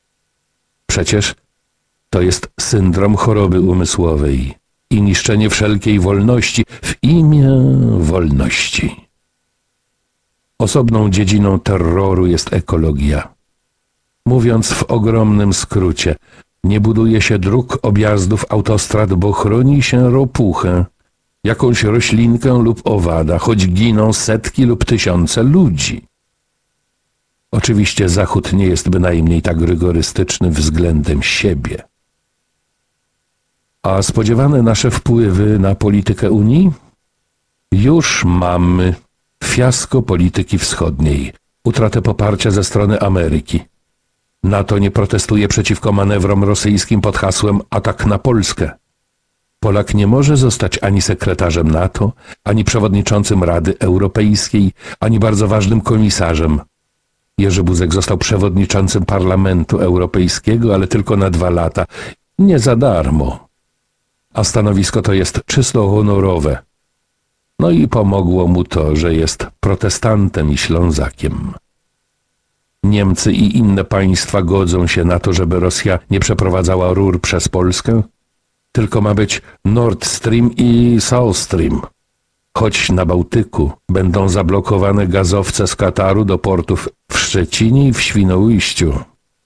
Przecież to jest syndrom choroby umysłowej i niszczenie wszelkiej wolności w imię wolności. Osobną dziedziną terroru jest ekologia. Mówiąc w ogromnym skrócie, nie buduje się dróg, objazdów, autostrad, bo chroni się ropuchę, jakąś roślinkę lub owada, choć giną setki lub tysiące ludzi. Oczywiście Zachód nie jest bynajmniej tak rygorystyczny względem siebie. A spodziewane nasze wpływy na politykę Unii? Już mamy fiasko polityki wschodniej, utratę poparcia ze strony Ameryki. NATO nie protestuje przeciwko manewrom rosyjskim pod hasłem atak na Polskę. Polak nie może zostać ani sekretarzem NATO, ani przewodniczącym Rady Europejskiej, ani bardzo ważnym komisarzem. Jerzy Buzek został przewodniczącym Parlamentu Europejskiego, ale tylko na 2 lata. Nie za darmo. A stanowisko to jest czysto honorowe. No i pomogło mu to, że jest protestantem i Ślązakiem. Niemcy i inne państwa godzą się na to, żeby Rosja nie przeprowadzała rur przez Polskę, tylko ma być Nord Stream i South Stream. Choć na Bałtyku będą zablokowane gazowce z Kataru do portów w Szczecinie i w Świnoujściu.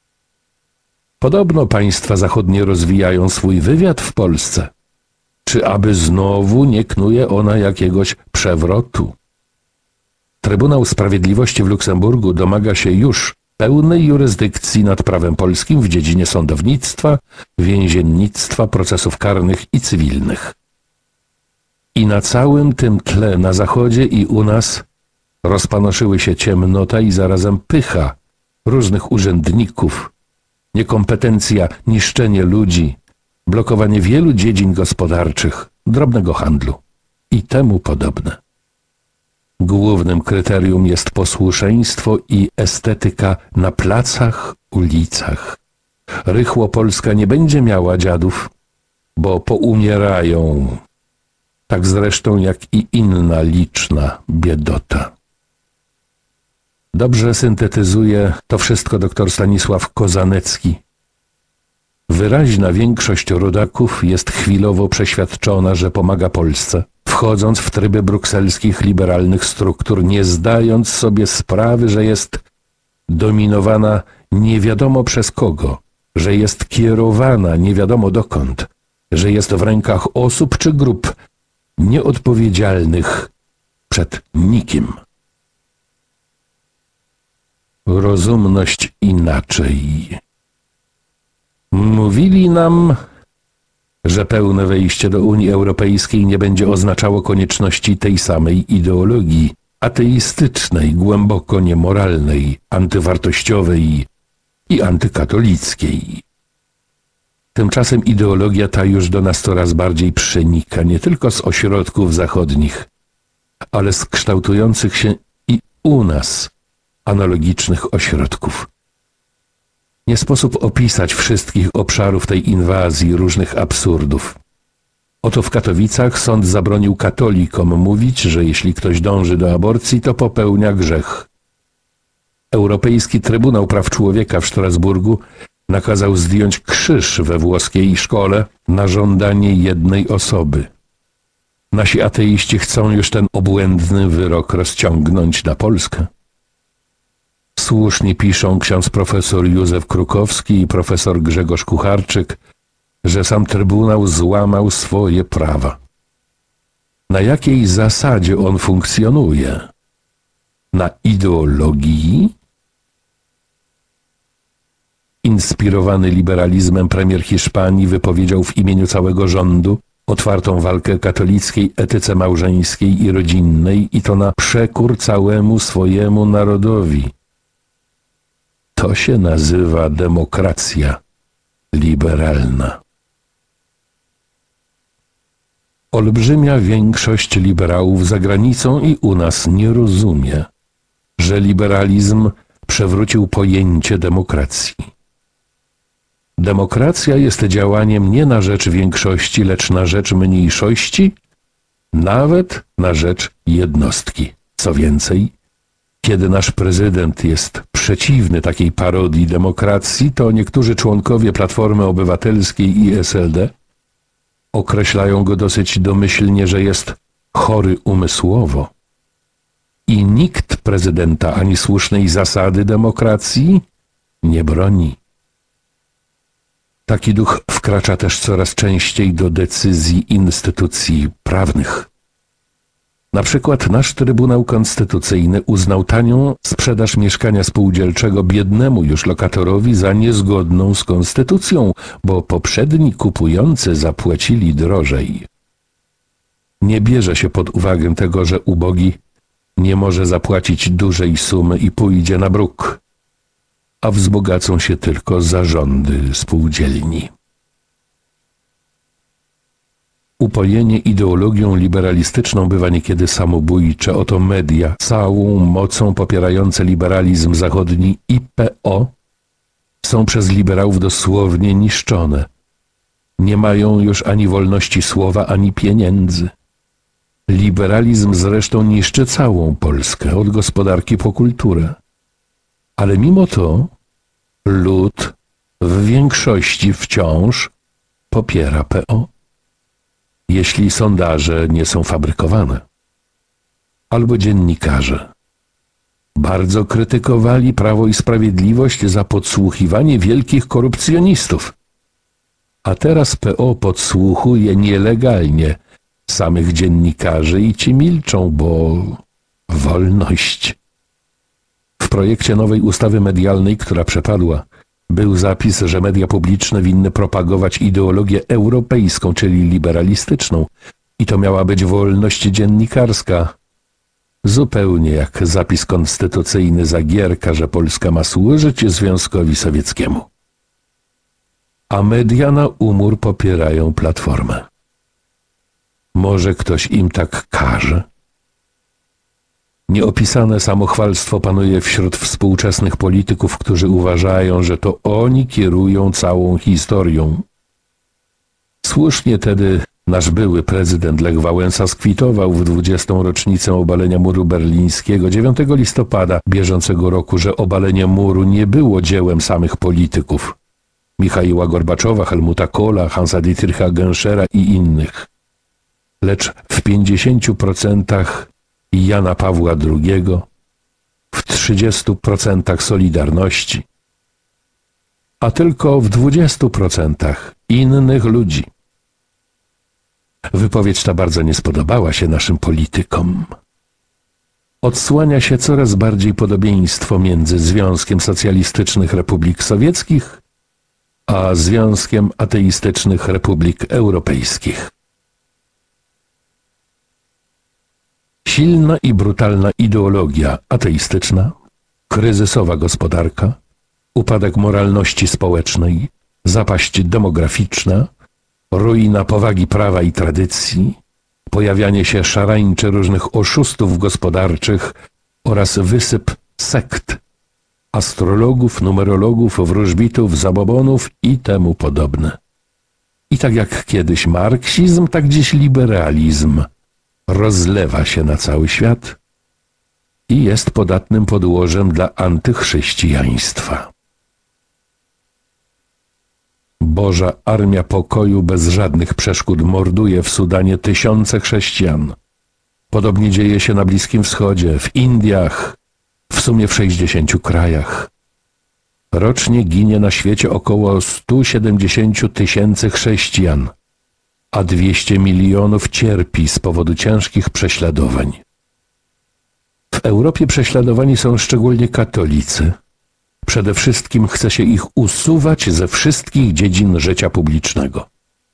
Podobno państwa zachodnie rozwijają swój wywiad w Polsce. Czy aby znowu nie knuje ona jakiegoś przewrotu? Trybunał Sprawiedliwości w Luksemburgu domaga się już pełnej jurysdykcji nad prawem polskim w dziedzinie sądownictwa, więziennictwa, procesów karnych i cywilnych. I na całym tym tle na Zachodzie i u nas rozpanoszyły się ciemnota i zarazem pycha różnych urzędników, niekompetencja, niszczenie ludzi, blokowanie wielu dziedzin gospodarczych, drobnego handlu i temu podobne. Głównym kryterium jest posłuszeństwo i estetyka na placach, ulicach. Rychło Polska nie będzie miała dziadów, bo poumierają, tak zresztą jak i inna liczna biedota. Dobrze syntetyzuje to wszystko dr Stanisław Kozanecki. Wyraźna większość rodaków jest chwilowo przeświadczona, że pomaga Polsce, wchodząc w tryby brukselskich liberalnych struktur, nie zdając sobie sprawy, że jest dominowana nie wiadomo przez kogo, że jest kierowana nie wiadomo dokąd, że jest w rękach osób czy grup nieodpowiedzialnych przed nikim. Rozumność inaczej. Mówili nam, że pełne wejście do Unii Europejskiej nie będzie oznaczało konieczności tej samej ideologii ateistycznej, głęboko niemoralnej, antywartościowej i antykatolickiej. Tymczasem ideologia ta już do nas coraz bardziej przenika nie tylko z ośrodków zachodnich, ale z kształtujących się i u nas analogicznych ośrodków. Nie sposób opisać wszystkich obszarów tej inwazji, różnych absurdów. Oto w Katowicach sąd zabronił katolikom mówić, że jeśli ktoś dąży do aborcji, to popełnia grzech. Europejski Trybunał Praw Człowieka w Strasburgu nakazał zdjąć krzyż we włoskiej szkole na żądanie jednej osoby. Nasi ateiści chcą już ten obłędny wyrok rozciągnąć na Polskę. Słusznie piszą ksiądz profesor Józef Krukowski i profesor Grzegorz Kucharczyk, że sam Trybunał złamał swoje prawa. Na jakiej zasadzie on funkcjonuje? Na ideologii? Inspirowany liberalizmem premier Hiszpanii wypowiedział w imieniu całego rządu otwartą walkę katolickiej etyce małżeńskiej i rodzinnej i to na przekór całemu swojemu narodowi. To się nazywa demokracja liberalna. Olbrzymia większość liberałów za granicą i u nas nie rozumie, że liberalizm przewrócił pojęcie demokracji. Demokracja jest działaniem nie na rzecz większości, lecz na rzecz mniejszości, nawet na rzecz jednostki. Co więcej, kiedy nasz prezydent jest przeciwny takiej parodii demokracji, to niektórzy członkowie Platformy Obywatelskiej i SLD określają go dosyć domyślnie, że jest chory umysłowo. I nikt prezydenta ani słusznej zasady demokracji nie broni. Taki duch wkracza też coraz częściej do decyzji instytucji prawnych. Na przykład nasz Trybunał Konstytucyjny uznał tanią sprzedaż mieszkania spółdzielczego biednemu już lokatorowi za niezgodną z konstytucją, bo poprzedni kupujący zapłacili drożej. Nie bierze się pod uwagę tego, że ubogi nie może zapłacić dużej sumy i pójdzie na bruk, a wzbogacą się tylko zarządy spółdzielni. Upojenie ideologią liberalistyczną bywa niekiedy samobójcze. Oto media, całą mocą popierające liberalizm zachodni i PO, są przez liberałów dosłownie niszczone. Nie mają już ani wolności słowa, ani pieniędzy. Liberalizm zresztą niszczy całą Polskę, od gospodarki po kulturę. Ale mimo to lud w większości wciąż popiera PO. Jeśli sondaże nie są fabrykowane. Albo dziennikarze bardzo krytykowali Prawo i Sprawiedliwość za podsłuchiwanie wielkich korupcjonistów. A teraz PO podsłuchuje nielegalnie samych dziennikarzy i ci milczą, bo wolność. W projekcie nowej ustawy medialnej, która przepadła, był zapis, że media publiczne winny propagować ideologię europejską, czyli liberalistyczną. I to miała być wolność dziennikarska. Zupełnie jak zapis konstytucyjny Zagierka, że Polska ma służyć Związkowi Sowieckiemu. A media na umór popierają Platformę. Może ktoś im tak każe? Nieopisane samochwalstwo panuje wśród współczesnych polityków, którzy uważają, że to oni kierują całą historią. Słusznie tedy nasz były prezydent Lech Wałęsa skwitował w 20. rocznicę obalenia muru berlińskiego 9 listopada bieżącego roku, że obalenie muru nie było dziełem samych polityków. Michaiła Gorbaczowa, Helmuta Kohla, Hansa Dietricha Genschera i innych. Lecz w 50% Jana Pawła II, w 30% Solidarności, a tylko w 20% innych ludzi. Wypowiedź ta bardzo nie spodobała się naszym politykom. Odsłania się coraz bardziej podobieństwo między Związkiem Socjalistycznych Republik Sowieckich a Związkiem Ateistycznych Republik Europejskich. Silna i brutalna ideologia ateistyczna, kryzysowa gospodarka, upadek moralności społecznej, zapaść demograficzna, ruina powagi prawa i tradycji, pojawianie się szarańczy różnych oszustów gospodarczych oraz wysyp sekt, astrologów, numerologów, wróżbitów, zabobonów i temu podobne. I tak jak kiedyś marksizm, tak dziś liberalizm rozlewa się na cały świat i jest podatnym podłożem dla antychrześcijaństwa. Boża Armia Pokoju bez żadnych przeszkód morduje w Sudanie tysiące chrześcijan. Podobnie dzieje się na Bliskim Wschodzie, w Indiach, w sumie w 60 krajach. Rocznie ginie na świecie około 170 tysięcy chrześcijan, a 200 milionów cierpi z powodu ciężkich prześladowań. W Europie prześladowani są szczególnie katolicy. Przede wszystkim chce się ich usuwać ze wszystkich dziedzin życia publicznego.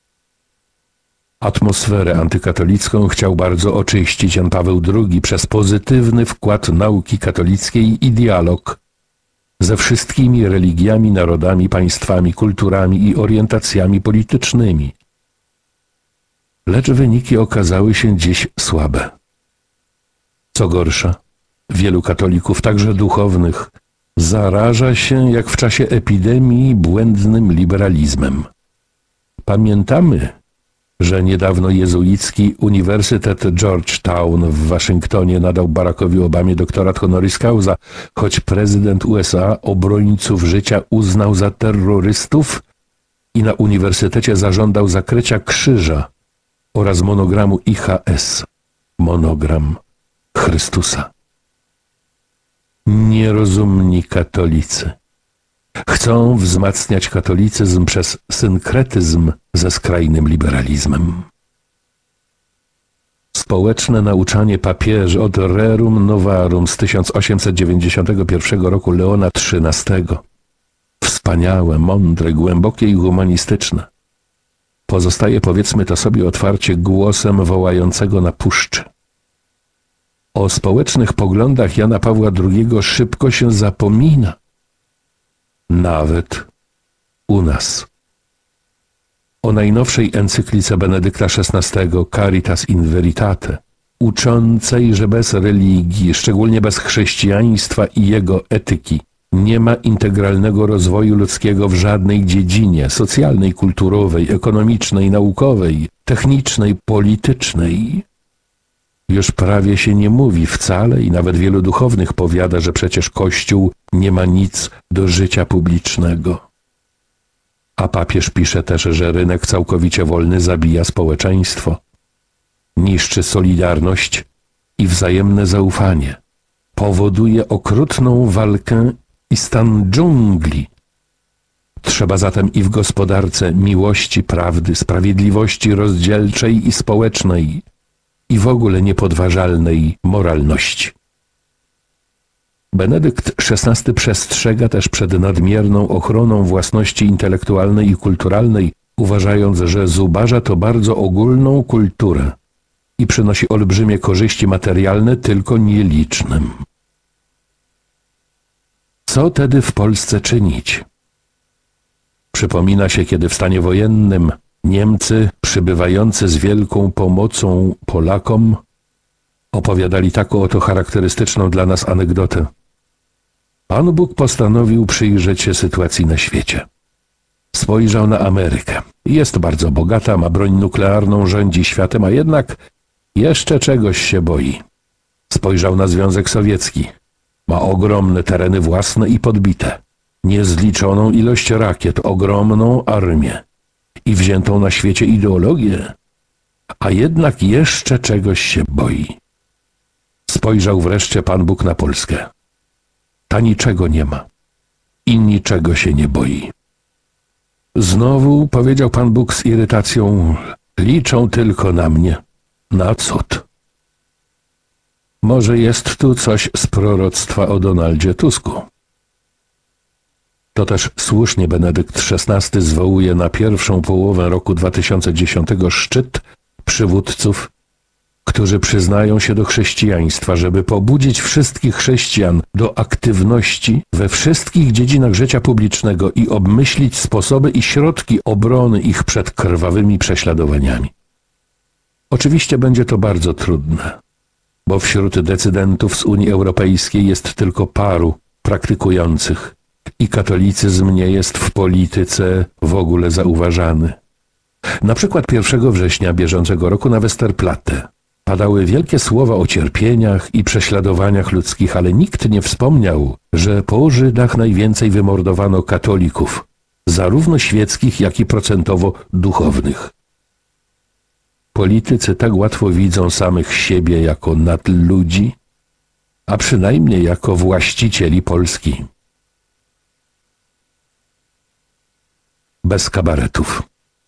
Atmosferę antykatolicką chciał bardzo oczyścić Jan Paweł II przez pozytywny wkład nauki katolickiej i dialog ze wszystkimi religiami, narodami, państwami, kulturami i orientacjami politycznymi. Lecz wyniki okazały się dziś słabe. Co gorsza, wielu katolików, także duchownych, zaraża się jak w czasie epidemii błędnym liberalizmem. Pamiętamy, że niedawno jezuicki Uniwersytet Georgetown w Waszyngtonie nadał Barackowi Obamie doktorat honoris causa, choć prezydent USA obrońców życia uznał za terrorystów i na uniwersytecie zażądał zakrycia krzyża oraz monogramu IHS, monogram Chrystusa. Nierozumni katolicy chcą wzmacniać katolicyzm przez synkretyzm ze skrajnym liberalizmem. Społeczne nauczanie papieży od Rerum Novarum z 1891 roku Leona XIII. Wspaniałe, mądre, głębokie i humanistyczne. Pozostaje, powiedzmy to sobie otwarcie, głosem wołającego na puszczy. O społecznych poglądach Jana Pawła II szybko się zapomina. Nawet u nas. O najnowszej encyklice Benedykta XVI Caritas in Veritate, uczącej, że bez religii, szczególnie bez chrześcijaństwa i jego etyki, nie ma integralnego rozwoju ludzkiego w żadnej dziedzinie socjalnej, kulturowej, ekonomicznej, naukowej, technicznej, politycznej. Już prawie się nie mówi wcale i nawet wielu duchownych powiada, że przecież Kościół nie ma nic do życia publicznego. A papież pisze też, że rynek całkowicie wolny zabija społeczeństwo, niszczy solidarność i wzajemne zaufanie, powoduje okrutną walkę i stan dżungli. Trzeba zatem i w gospodarce miłości, prawdy, sprawiedliwości rozdzielczej i społecznej i w ogóle niepodważalnej moralności. Benedykt XVI przestrzega też przed nadmierną ochroną własności intelektualnej i kulturalnej, uważając, że zubaża to bardzo ogólną kulturę i przynosi olbrzymie korzyści materialne tylko nielicznym. Co tedy w Polsce czynić? Przypomina się, kiedy w stanie wojennym Niemcy, przybywający z wielką pomocą Polakom, opowiadali taką oto charakterystyczną dla nas anegdotę. Pan Bóg postanowił przyjrzeć się sytuacji na świecie. Spojrzał na Amerykę. Jest bardzo bogata, ma broń nuklearną, rządzi światem, a jednak jeszcze czegoś się boi. Spojrzał na Związek Sowiecki. Ma ogromne tereny własne i podbite. Niezliczoną ilość rakiet, ogromną armię i wziętą na świecie ideologię, a jednak jeszcze czegoś się boi. Spojrzał wreszcie Pan Bóg na Polskę. Ta niczego nie ma i niczego się nie boi. Znowu, powiedział Pan Bóg z irytacją, liczą tylko na mnie, na cud. Może jest tu coś z proroctwa o Donaldzie Tusku. To też słusznie Benedykt XVI zwołuje na pierwszą połowę roku 2010 szczyt przywódców, którzy przyznają się do chrześcijaństwa, żeby pobudzić wszystkich chrześcijan do aktywności we wszystkich dziedzinach życia publicznego i obmyślić sposoby i środki obrony ich przed krwawymi prześladowaniami. Oczywiście będzie to bardzo trudne, bo wśród decydentów z Unii Europejskiej jest tylko paru praktykujących i katolicyzm nie jest w polityce w ogóle zauważany. Na przykład 1 września bieżącego roku na Westerplatte padały wielkie słowa o cierpieniach i prześladowaniach ludzkich, ale nikt nie wspomniał, że po Żydach najwięcej wymordowano katolików, zarówno świeckich, jak i procentowo duchownych. Politycy tak łatwo widzą samych siebie jako nadludzi, a przynajmniej jako właścicieli Polski. Bez kabaretów.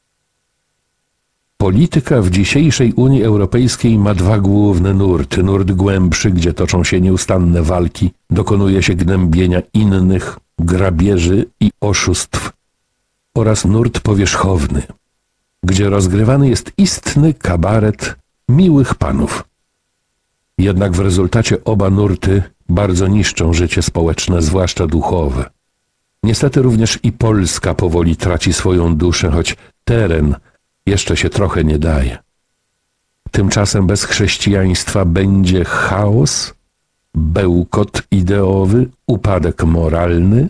Polityka w dzisiejszej Unii Europejskiej ma dwa główne nurty. Nurt głębszy, gdzie toczą się nieustanne walki, dokonuje się gnębienia innych, grabieży i oszustw, oraz nurt powierzchowny, gdzie rozgrywany jest istny kabaret miłych panów. Jednak w rezultacie oba nurty bardzo niszczą życie społeczne, zwłaszcza duchowe. Niestety również i Polska powoli traci swoją duszę, choć teren jeszcze się trochę nie daje. Tymczasem bez chrześcijaństwa będzie chaos, bełkot ideowy, upadek moralny,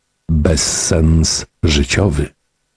bezsens życiowy.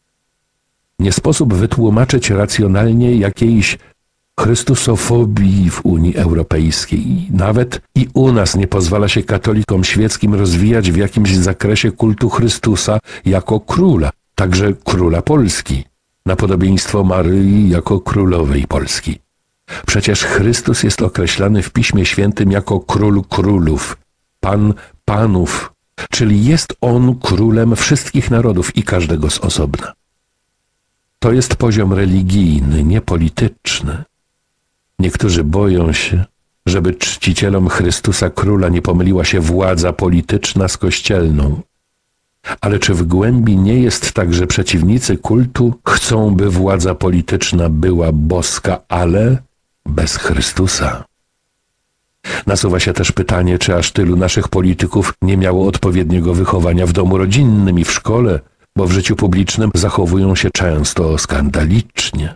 Nie sposób wytłumaczyć racjonalnie jakiejś chrystusofobii w Unii Europejskiej. Nawet i u nas nie pozwala się katolikom świeckim rozwijać w jakimś zakresie kultu Chrystusa jako króla, także króla Polski, na podobieństwo Maryi jako królowej Polski. Przecież Chrystus jest określany w Piśmie Świętym jako król królów, pan panów, czyli jest on królem wszystkich narodów i każdego z osobna. To jest poziom religijny, nie polityczny. Niektórzy boją się, żeby czcicielom Chrystusa Króla nie pomyliła się władza polityczna z kościelną. Ale czy w głębi nie jest tak, że przeciwnicy kultu chcą, by władza polityczna była boska, ale bez Chrystusa? Nasuwa się też pytanie, czy aż tylu naszych polityków nie miało odpowiedniego wychowania w domu rodzinnym i w szkole, bo w życiu publicznym zachowują się często skandalicznie.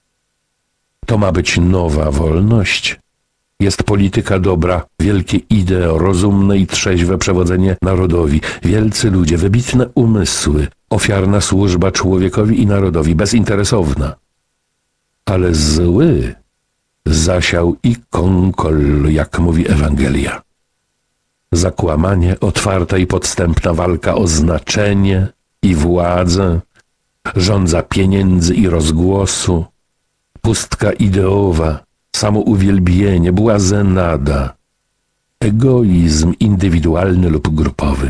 To ma być nowa wolność. Jest polityka dobra, wielkie idee, rozumne i trzeźwe przewodzenie narodowi, wielcy ludzie, wybitne umysły, ofiarna służba człowiekowi i narodowi, bezinteresowna. Ale zły zasiał i konkol, jak mówi Ewangelia. Zakłamanie, otwarta i podstępna walka o znaczenie i władzę, żądza pieniędzy i rozgłosu, pustka ideowa, samouwielbienie, błazenada, egoizm indywidualny lub grupowy.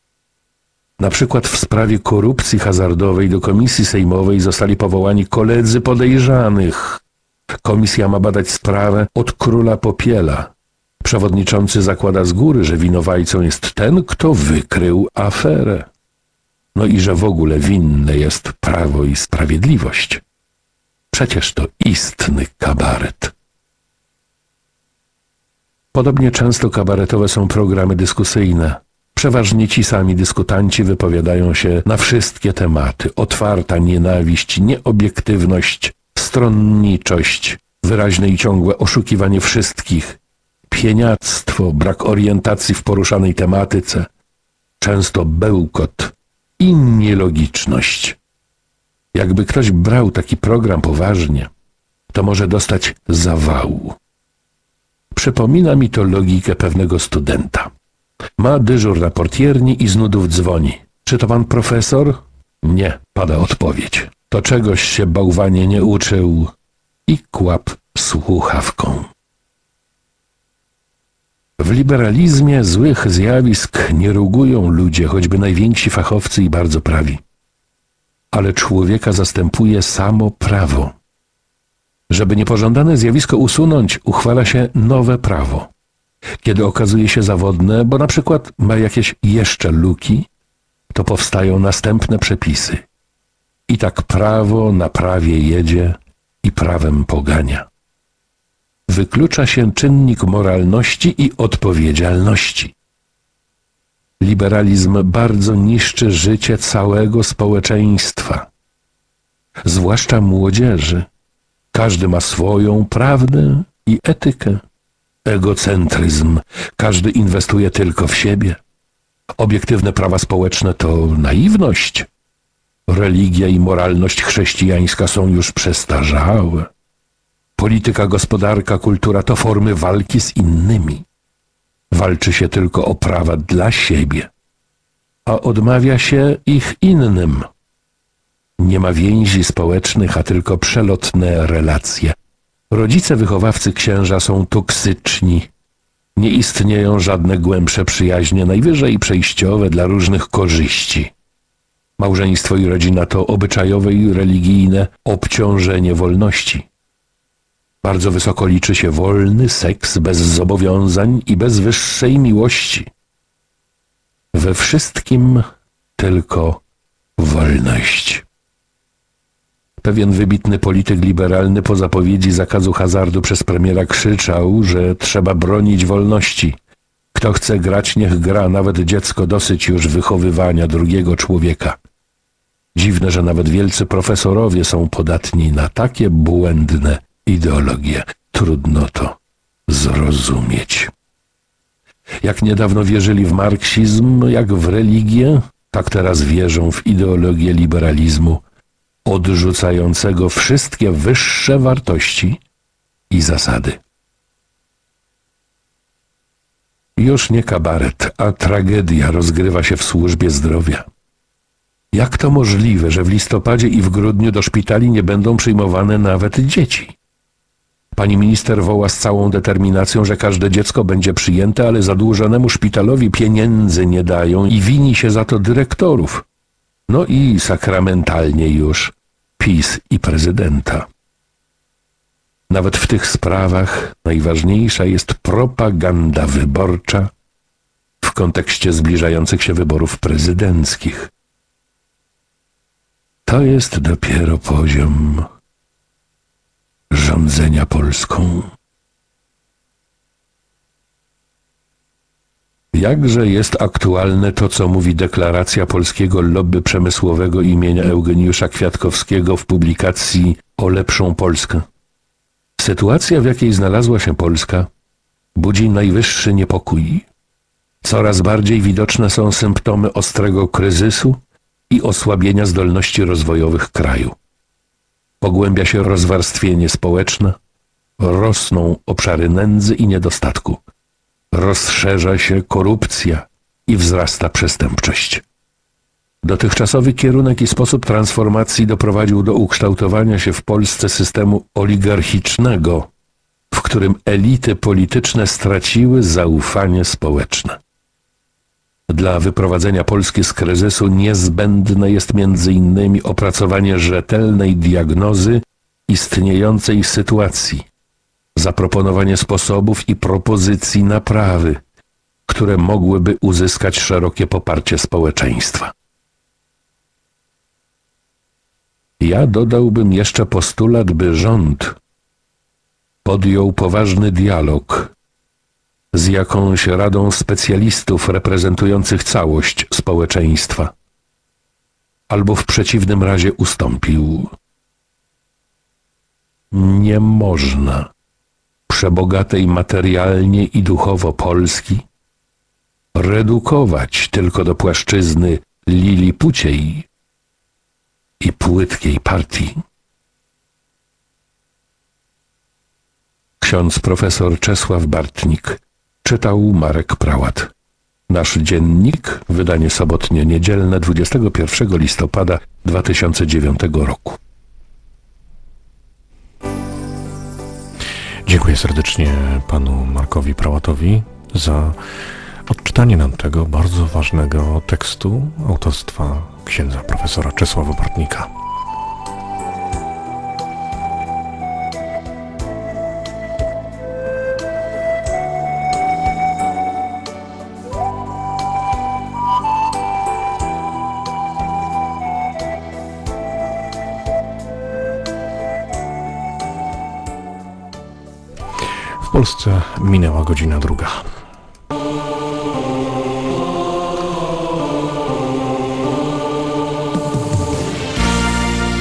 Na przykład w sprawie korupcji hazardowej do komisji sejmowej zostali powołani koledzy podejrzanych. Komisja ma badać sprawę od króla Popiela. Przewodniczący zakłada z góry, że winowajcą jest ten, kto wykrył aferę. No i że w ogóle winne jest Prawo i Sprawiedliwość. Przecież to istny kabaret. Podobnie często kabaretowe są programy dyskusyjne. Przeważnie ci sami dyskutanci wypowiadają się na wszystkie tematy. Otwarta nienawiść, nieobiektywność, stronniczość, wyraźne i ciągłe oszukiwanie wszystkich, pieniactwo, brak orientacji w poruszanej tematyce, często bełkot i nielogiczność. Jakby ktoś brał taki program poważnie, to może dostać zawału. Przypomina mi to logikę pewnego studenta. Ma dyżur na portierni i z nudów dzwoni. Czy to pan profesor? Nie, pada odpowiedź. To czegoś się bałwanie nie uczył i kłap słuchawką. W liberalizmie złych zjawisk nie rugują ludzie, choćby najwięksi fachowcy i bardzo prawi. ale człowieka zastępuje samo prawo. Żeby niepożądane zjawisko usunąć, uchwala się nowe prawo. Kiedy okazuje się zawodne, bo na przykład ma jakieś jeszcze luki, to powstają następne przepisy. I tak prawo na prawie jedzie i prawem pogania. Wyklucza się czynnik moralności i odpowiedzialności. Liberalizm bardzo niszczy życie całego społeczeństwa, zwłaszcza młodzieży. Każdy ma swoją prawdę i etykę. Egocentryzm. Każdy inwestuje tylko w siebie. Obiektywne prawa społeczne to naiwność. Religia i moralność chrześcijańska są już przestarzałe. Polityka, gospodarka, kultura to formy walki z innymi. Walczy się tylko o prawa dla siebie, a odmawia się ich innym. Nie ma więzi społecznych, a tylko przelotne relacje. Rodzice, wychowawcy, księża są toksyczni. Nie istnieją żadne głębsze przyjaźnie, najwyżej przejściowe dla różnych korzyści. Małżeństwo i rodzina to obyczajowe i religijne obciążenie wolności. Bardzo wysoko liczy się wolny seks bez zobowiązań i bez wyższej miłości. We wszystkim tylko wolność. Pewien wybitny polityk liberalny po zapowiedzi zakazu hazardu przez premiera krzyczał, że trzeba bronić wolności. Kto chce grać, niech gra, nawet dziecko, dosyć już wychowywania drugiego człowieka. Dziwne, że nawet wielcy profesorowie są podatni na takie błędne ideologie. Trudno to zrozumieć. Jak niedawno wierzyli w marksizm, jak w religię, tak teraz wierzą w ideologię liberalizmu, odrzucającego wszystkie wyższe wartości i zasady. Już nie kabaret, a tragedia rozgrywa się w służbie zdrowia. Jak to możliwe, że w listopadzie i w grudniu do szpitali nie będą przyjmowane nawet dzieci? Pani minister woła z całą determinacją, że każde dziecko będzie przyjęte, ale zadłużonemu szpitalowi pieniędzy nie dają i wini się za to dyrektorów. No i sakramentalnie już PiS i prezydenta. Nawet w tych sprawach najważniejsza jest propaganda wyborcza w kontekście zbliżających się wyborów prezydenckich. To jest dopiero poziom rządzenia Polską. Jakże jest aktualne to, co mówi deklaracja polskiego lobby przemysłowego imienia Eugeniusza Kwiatkowskiego w publikacji O lepszą Polskę. Sytuacja, w jakiej znalazła się Polska, budzi najwyższy niepokój. Coraz bardziej widoczne są symptomy ostrego kryzysu i osłabienia zdolności rozwojowych kraju. Pogłębia się rozwarstwienie społeczne, rosną obszary nędzy i niedostatku. Rozszerza się korupcja i wzrasta przestępczość. Dotychczasowy kierunek i sposób transformacji doprowadził do ukształtowania się w Polsce systemu oligarchicznego, w którym elity polityczne straciły zaufanie społeczne. Dla wyprowadzenia Polski z kryzysu niezbędne jest m.in. opracowanie rzetelnej diagnozy istniejącej sytuacji, zaproponowanie sposobów i propozycji naprawy, które mogłyby uzyskać szerokie poparcie społeczeństwa. Ja dodałbym jeszcze postulat, by rząd podjął poważny dialog z jakąś radą specjalistów reprezentujących całość społeczeństwa, albo w przeciwnym razie ustąpił. Nie można przebogatej materialnie i duchowo Polski redukować tylko do płaszczyzny lilipuciej i płytkiej partii. Ksiądz profesor Czesław Bartnik. Czytał Marek Prałat. Nasz dziennik, wydanie sobotnie-niedzielne 21 listopada 2009 roku. Dziękuję serdecznie panu Markowi Prałatowi za odczytanie nam tego bardzo ważnego tekstu autorstwa księdza profesora Czesława Bartnika. W Polsce minęła godzina 2.